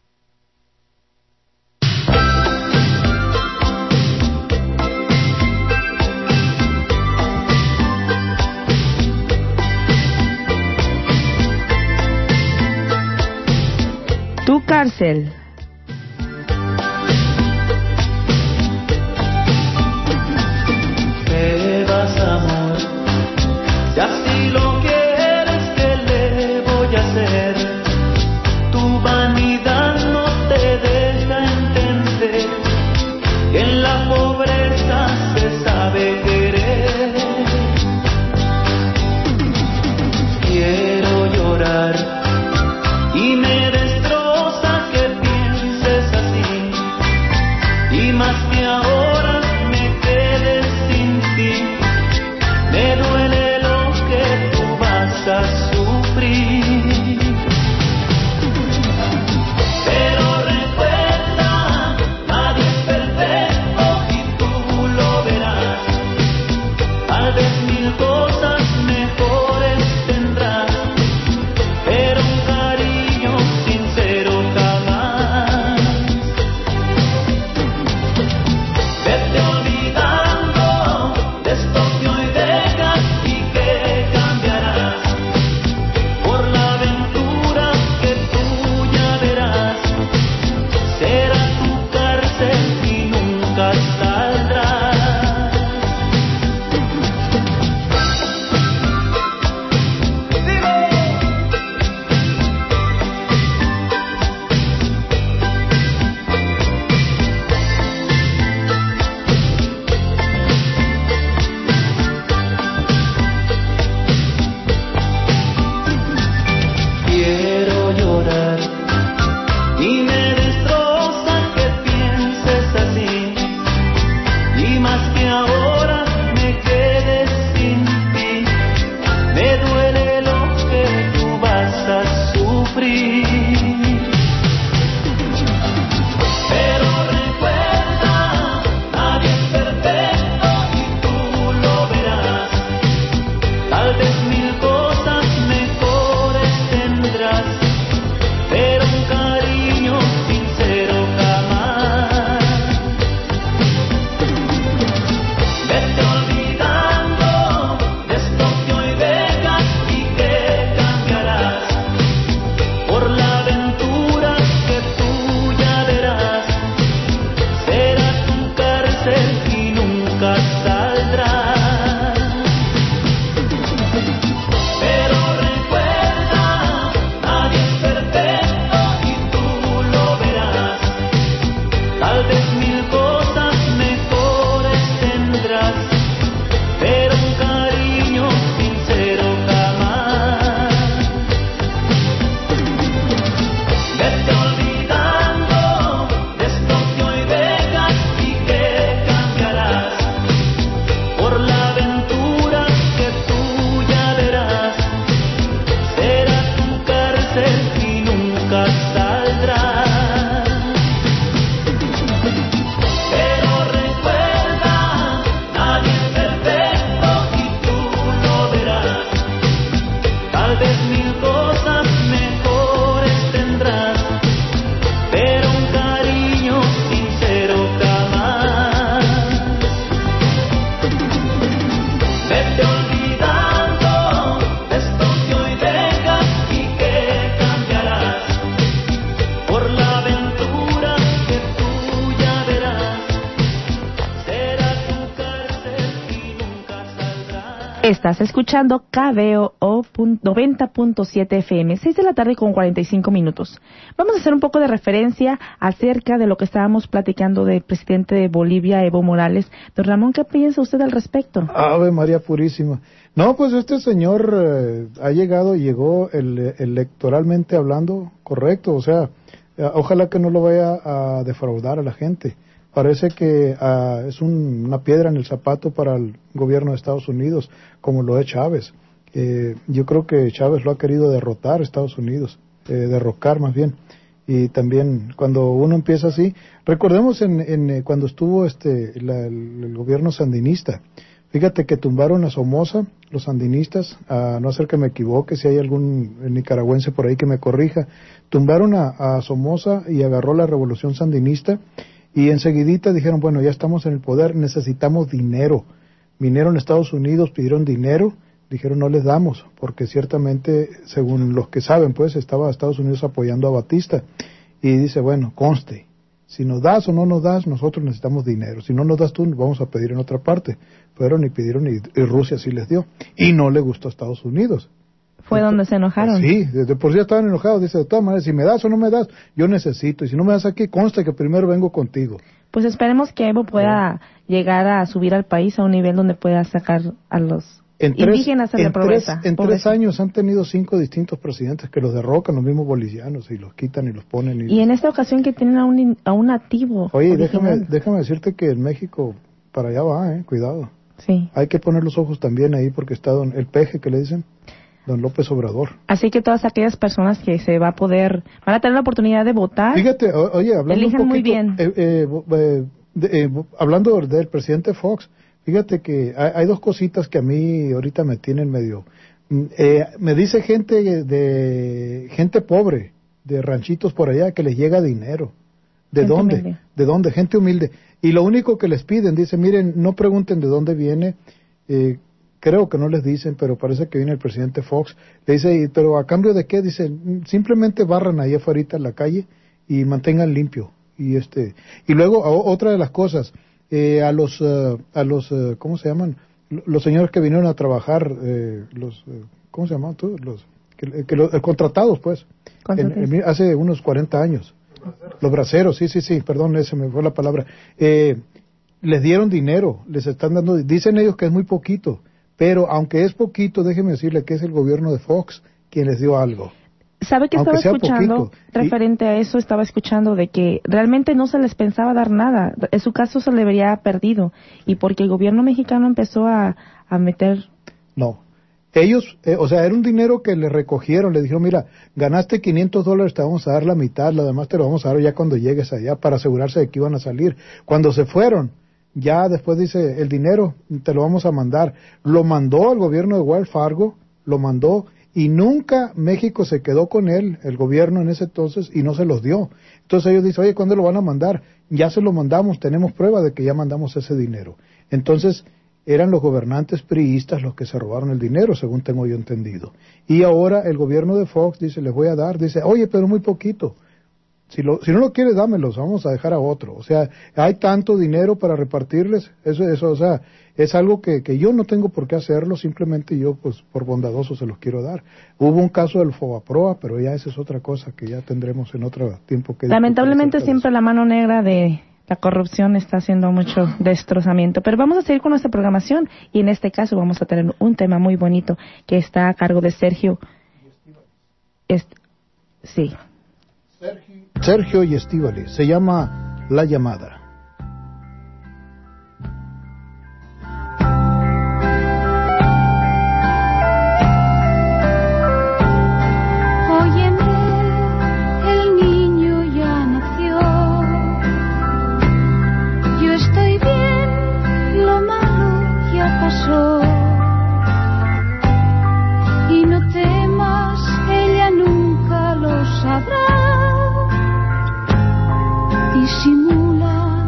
Tu cárcel. Estás escuchando KBOO 90.7 FM, 6 de la tarde con 45 minutos. Vamos a hacer un poco de referencia acerca de lo que estábamos platicando del presidente de Bolivia, Evo Morales. Don Ramón, ¿qué piensa usted al respecto? Ave María Purísima. No, pues este señor llegó electoralmente hablando correcto, o sea, ojalá que no lo vaya a defraudar a la gente. Parece que es una piedra en el zapato para el gobierno de Estados Unidos, como lo es Chávez. Yo creo que Chávez lo ha querido derrotar a Estados Unidos, derrocar más bien. Y también cuando uno empieza así, recordemos cuando estuvo el gobierno sandinista. Fíjate que tumbaron a Somoza, los sandinistas, a no ser que me equivoque, si hay algún nicaragüense por ahí que me corrija, tumbaron a Somoza y agarró la revolución sandinista. Y enseguidita dijeron, bueno, ya estamos en el poder, necesitamos dinero. Vinieron a Estados Unidos, pidieron dinero, dijeron no les damos, porque ciertamente, según los que saben, pues estaba Estados Unidos apoyando a Batista. Y dice, bueno, conste, si nos das o no nos das, nosotros necesitamos dinero. Si no nos das tú, nos vamos a pedir en otra parte. Fueron y pidieron y Rusia sí les dio. Y no le gustó a Estados Unidos. Fue donde se enojaron. Sí, de por sí estaban enojados. Dice, de todas maneras, si me das o no me das, yo necesito. Y si no me das aquí, consta que primero vengo contigo. Pues esperemos que Evo pueda llegar a subir al país a un nivel donde pueda sacar a los indígenas de pobreza. En 3 años han tenido 5 distintos presidentes que los derrocan, los mismos bolivianos, y los quitan y los ponen. Y en esta ocasión que tienen a un nativo. Oye, déjame decirte que en México para allá va, cuidado. Sí. Hay que poner los ojos también ahí porque está el peje que le dicen. Don López Obrador. Así que todas aquellas personas que van a tener la oportunidad de votar, fíjate, oye, hablando elijan un poquito, muy bien. Hablando del presidente Fox, fíjate que hay 2 cositas que a mí ahorita me tienen medio... me dice gente pobre, de ranchitos por allá, que les llega dinero. ¿De dónde? Humilde. ¿De dónde? Gente humilde. Y lo único que les piden, dice, miren, no pregunten de dónde viene, creo que no les dicen, pero parece que viene el presidente Fox. Le dice, pero ¿a cambio de qué? Dice, simplemente barran ahí afuera en la calle y mantengan limpio. Y luego, otra de las cosas, a los ¿cómo se llaman? Los señores que vinieron a trabajar, ¿cómo se llaman? Los contratados, pues. Hace unos 40 años. Los braceros, sí, perdón, ese me fue la palabra. Les dieron dinero, les están dando, dicen ellos que es muy poquito. Pero aunque es poquito, déjeme decirle que es el gobierno de Fox quien les dio algo. ¿Sabe que estaba escuchando? Referente a eso, estaba escuchando de que realmente no se les pensaba dar nada. En su caso se le habría perdido. Y porque el gobierno mexicano empezó a meter... No. Ellos, era un dinero que le recogieron. Le dijeron, mira, ganaste $500, te vamos a dar la mitad, lo demás te lo vamos a dar ya cuando llegues allá, para asegurarse de que iban a salir. Cuando se fueron, ya después dice, el dinero te lo vamos a mandar. Lo mandó al gobierno de Wells Fargo, lo mandó, y nunca México se quedó con él, el gobierno en ese entonces, y no se los dio. Entonces ellos dicen, oye, ¿cuándo lo van a mandar? Ya se lo mandamos, tenemos prueba de que ya mandamos ese dinero. Entonces, eran los gobernantes priistas los que se robaron el dinero, según tengo yo entendido. Y ahora el gobierno de Fox dice, les voy a dar, dice, oye, pero muy poquito. Si no lo quieres, dámelos, vamos a dejar a otro. O sea, hay tanto dinero para repartirles, eso, o sea, es algo que yo no tengo por qué hacerlo, simplemente yo, pues, por bondadoso se los quiero dar. Hubo un caso del Fobaproa, pero ya esa es otra cosa que ya tendremos en otro tiempo que... Lamentablemente siempre la mano negra de la corrupción está haciendo mucho destrozamiento. Pero vamos a seguir con nuestra programación y en este caso vamos a tener un tema muy bonito que está a cargo de Sergio. Sí. Sergio y Estíbaliz, se llama La Llamada. Óyeme, el niño ya nació. Yo estoy bien, lo malo ya pasó. Y no temas, ella nunca lo sabrá. Disimula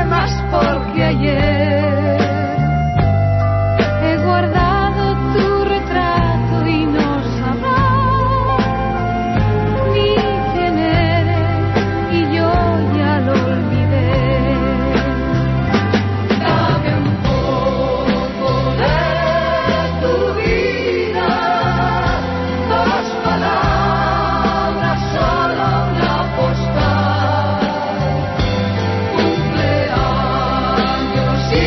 más porque ayer he guardado tu retrato y no sabrás ni quién eres y yo ya lo olvidé. Dame un poco de tu vida, dos palabras, solo una postal. Cumpleaños y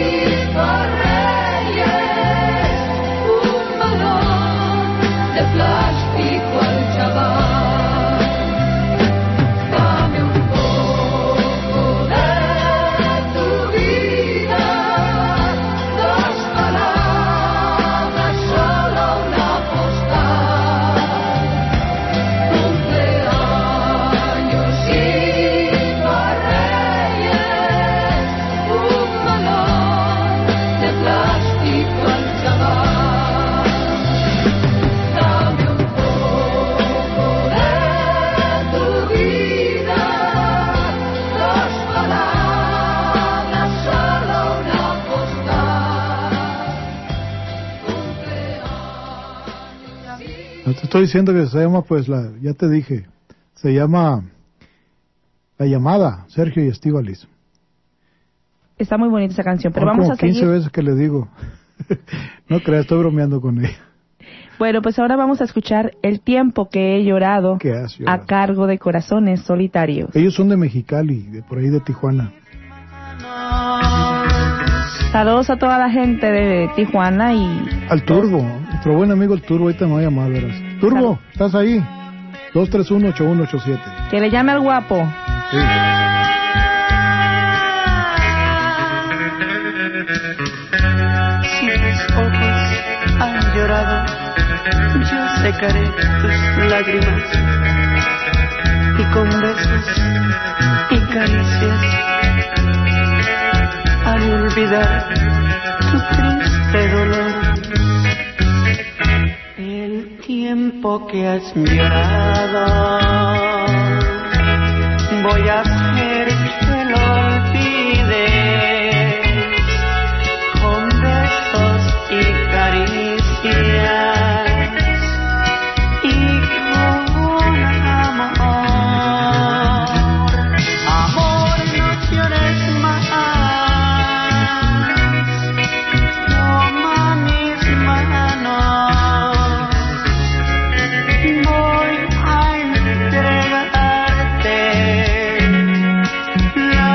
Reyes, un balón de plástico al chaval. Dame un poco de tu vida, dos palabras, solo una postal. Cumpleaños y Reyes, un balón de plástico al chaval. Dame un poco de tu vida, dos palabras, solo una postal. No te estoy diciendo que se llama, pues, ya te dije, se llama La Llamada, Sergio y Estíbaliz. Está muy bonita esa canción, pero Son vamos como a seguir. 15 veces que le digo. No creas, estoy bromeando con ella. Bueno, pues ahora vamos a escuchar El tiempo que he llorado, ¿Qué has llorado? a cargo de Corazones Solitarios. Ellos son de Mexicali, de por ahí de Tijuana. Saludos a toda la gente de Tijuana y Al Turbo, nuestro buen amigo el Turbo, ahorita me va a llamar, verás. Turbo, ¿estás ahí? 231-8187. que le llame al guapo. Sí. Si mis ojos han llorado, yo secaré tus lágrimas y con besos y caricias al olvidar tu triste dolor. El tiempo que has llorado, voy a hacer que lo olvides con besos y caricias y con amor. Amor, no llores más, toma mis manos, voy a entregarte la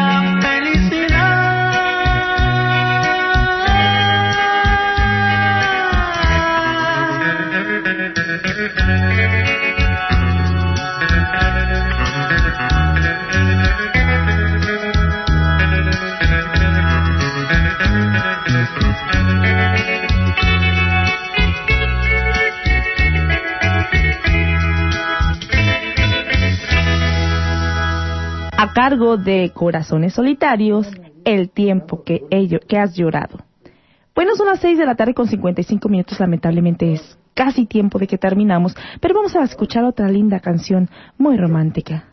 A cargo de Corazones Solitarios, El tiempo que has llorado. Bueno, son las 6 de la tarde con 55 minutos, lamentablemente es casi tiempo de que terminamos, pero vamos a escuchar otra linda canción muy romántica.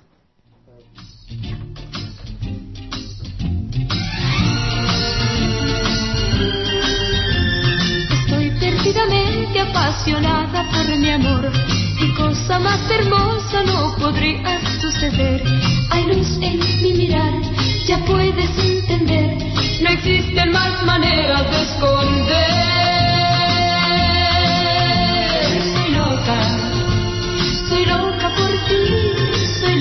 Estoy perdidamente apasionada por mi amor y cosa más hermosa no podría suceder. Hay luz en mi mirar, ya puedes entender, no existen más maneras de esconder. Soy loca por ti, soy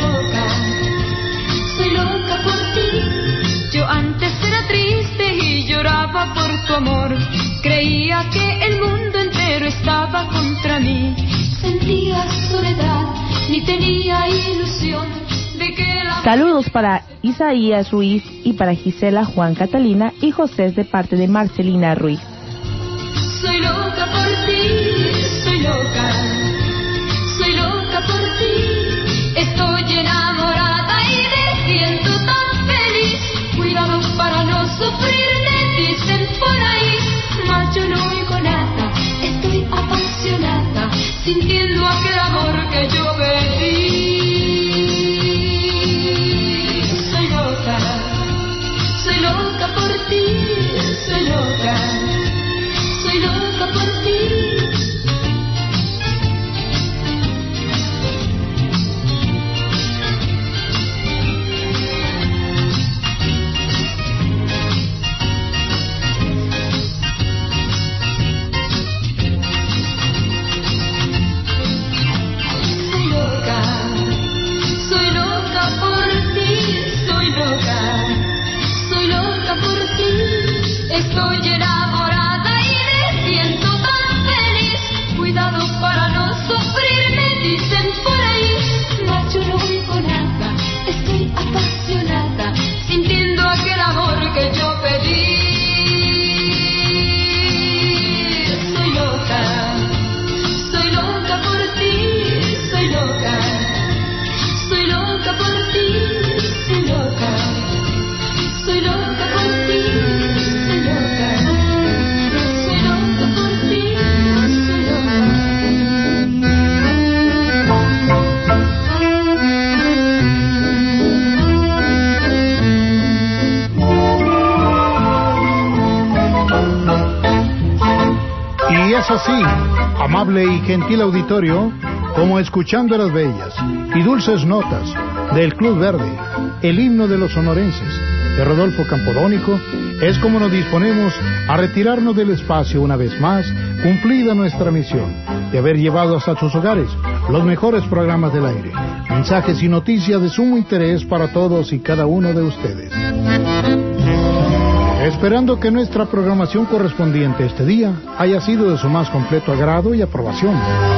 loca por ti. Yo antes era triste y lloraba por tu amor, creía que el mundo entero estaba contra mí. Sentía soledad, ni tenía ilusión de que la... Saludos para Isaías Ruiz y para Gisela, Juan, Catalina y José de parte de Marcelina Ruiz. Soy loca por ti, soy loca por ti. Estoy enamorada y me siento tan feliz. Cuidado para no sufrir, me dicen por ahí, mas yo no oigo nada. Estoy apasionada, sintiendo aquel amor que yo pedí. Soy loca ti, soy loca por ti. Estoy enamorada y me siento tan feliz. Cuidado para no sufrir, me dicen por ahí. Mas yo no oigo nada, estoy apasionada, sintiendo aquel amor que yo pedí. Soy loca por ti, soy loca por ti, soy loca por ti. Y es así, amable y gentil auditorio, como escuchando las bellas y dulces notas del Club Verde, el himno de los sonorenses, de Rodolfo Campodónico, es como nos disponemos a retirarnos del espacio una vez más, cumplida nuestra misión de haber llevado hasta sus hogares los mejores programas del aire, mensajes y noticias de sumo interés para todos y cada uno de ustedes. Esperando que nuestra programación correspondiente este día haya sido de su más completo agrado y aprobación.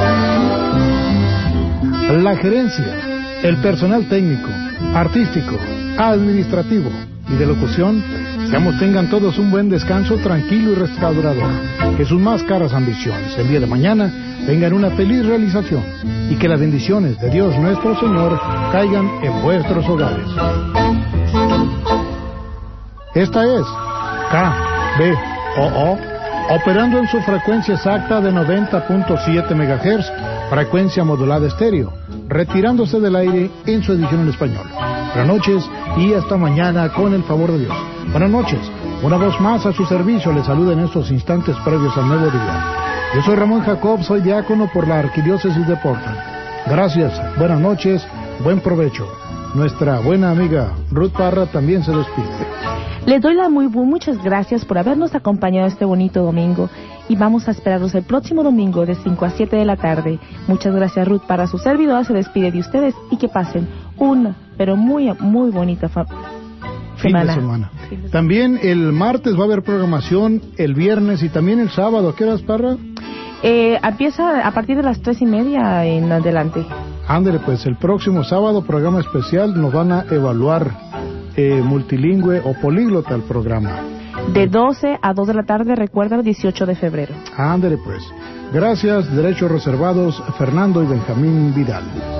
La gerencia, el personal técnico, artístico, administrativo y de locución, tengan todos un buen descanso tranquilo y restaurador. Que sus más caras ambiciones el día de mañana tengan una feliz realización y que las bendiciones de Dios nuestro Señor caigan en vuestros hogares. Esta es KBOO, operando en su frecuencia exacta de 90.7 MHz, frecuencia modulada estéreo, retirándose del aire en su edición en español. Buenas noches y hasta mañana con el favor de Dios. Buenas noches, una voz más a su servicio le saluda en estos instantes previos al nuevo día. Yo soy Ramón Jacob, soy diácono por la Arquidiócesis de Portland. Gracias, buenas noches, buen provecho. Nuestra buena amiga Ruth Parra también se despide. Les doy muchas gracias por habernos acompañado este bonito domingo y vamos a esperarlos el próximo domingo de 5 a 7 de la tarde. Muchas gracias, Ruth Parra, su servidora se despide de ustedes y que pasen una, pero muy bonita semana. También el martes va a haber programación, el viernes y también el sábado. ¿A qué horas, Parra? Empieza a partir de las 3:30 en adelante. Ándale, pues el próximo sábado, programa especial, nos van a evaluar multilingüe o políglota el programa. De 12 a 2 de la tarde, recuerda, el 18 de febrero. Ándale, pues. Gracias, derechos reservados, Fernando y Benjamín Vidal.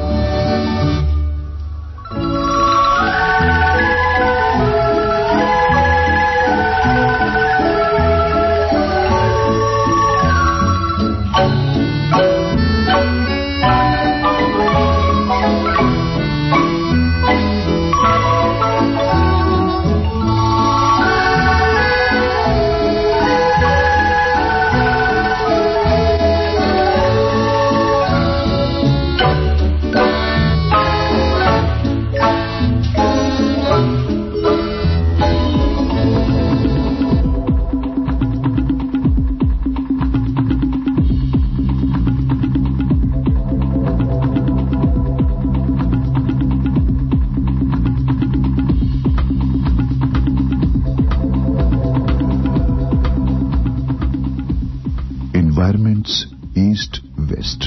Environments East-West.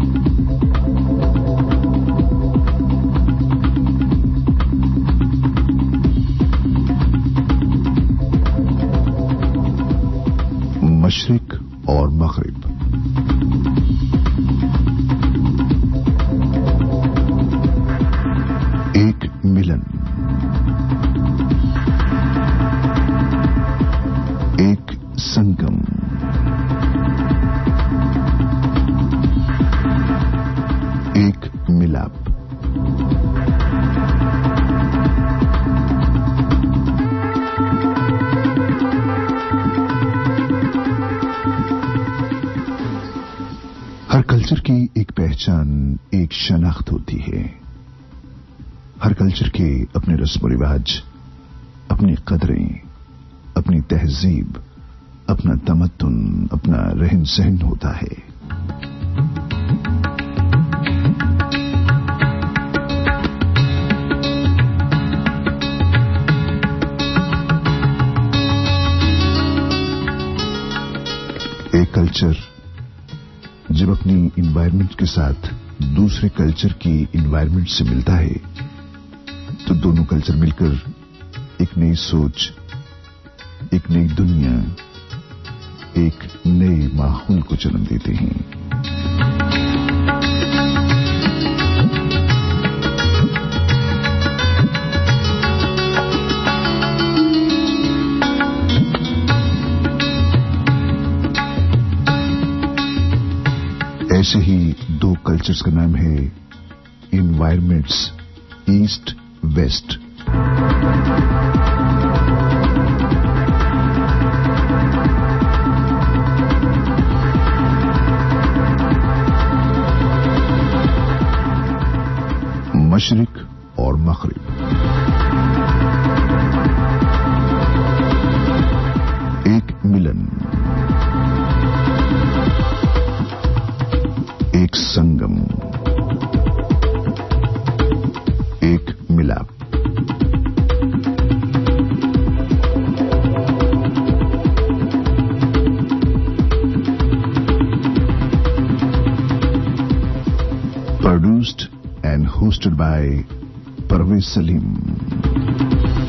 मशरिक और मगरिब। एक मिलन, एक संगम, एक मिलाप। कल्चर की एक पहचान, एक शनाख्त होती है। हर कल्चर के अपने रस्म रिवाज, अपनी कदरें, अपनी तहजीब, अपना तमद्दुन, अपना रहन सहन होता है। एक कल्चर जब अपनी इन्वायरमेंट के साथ दूसरे कल्चर की इन्वायरमेंट से मिलता है तो दोनों कल्चर मिलकर एक नई सोच, एक नई दुनिया, एक नए माहौल को जन्म देते हैं। ऐसे ही दो कल्चर्स का नाम है इन्वायरमेंट्स ईस्ट वेस्ट। मशरिक और मगरिब। एक मिलन, एक संगम, एक मिलाप। Produced and hosted by Parvez Salim.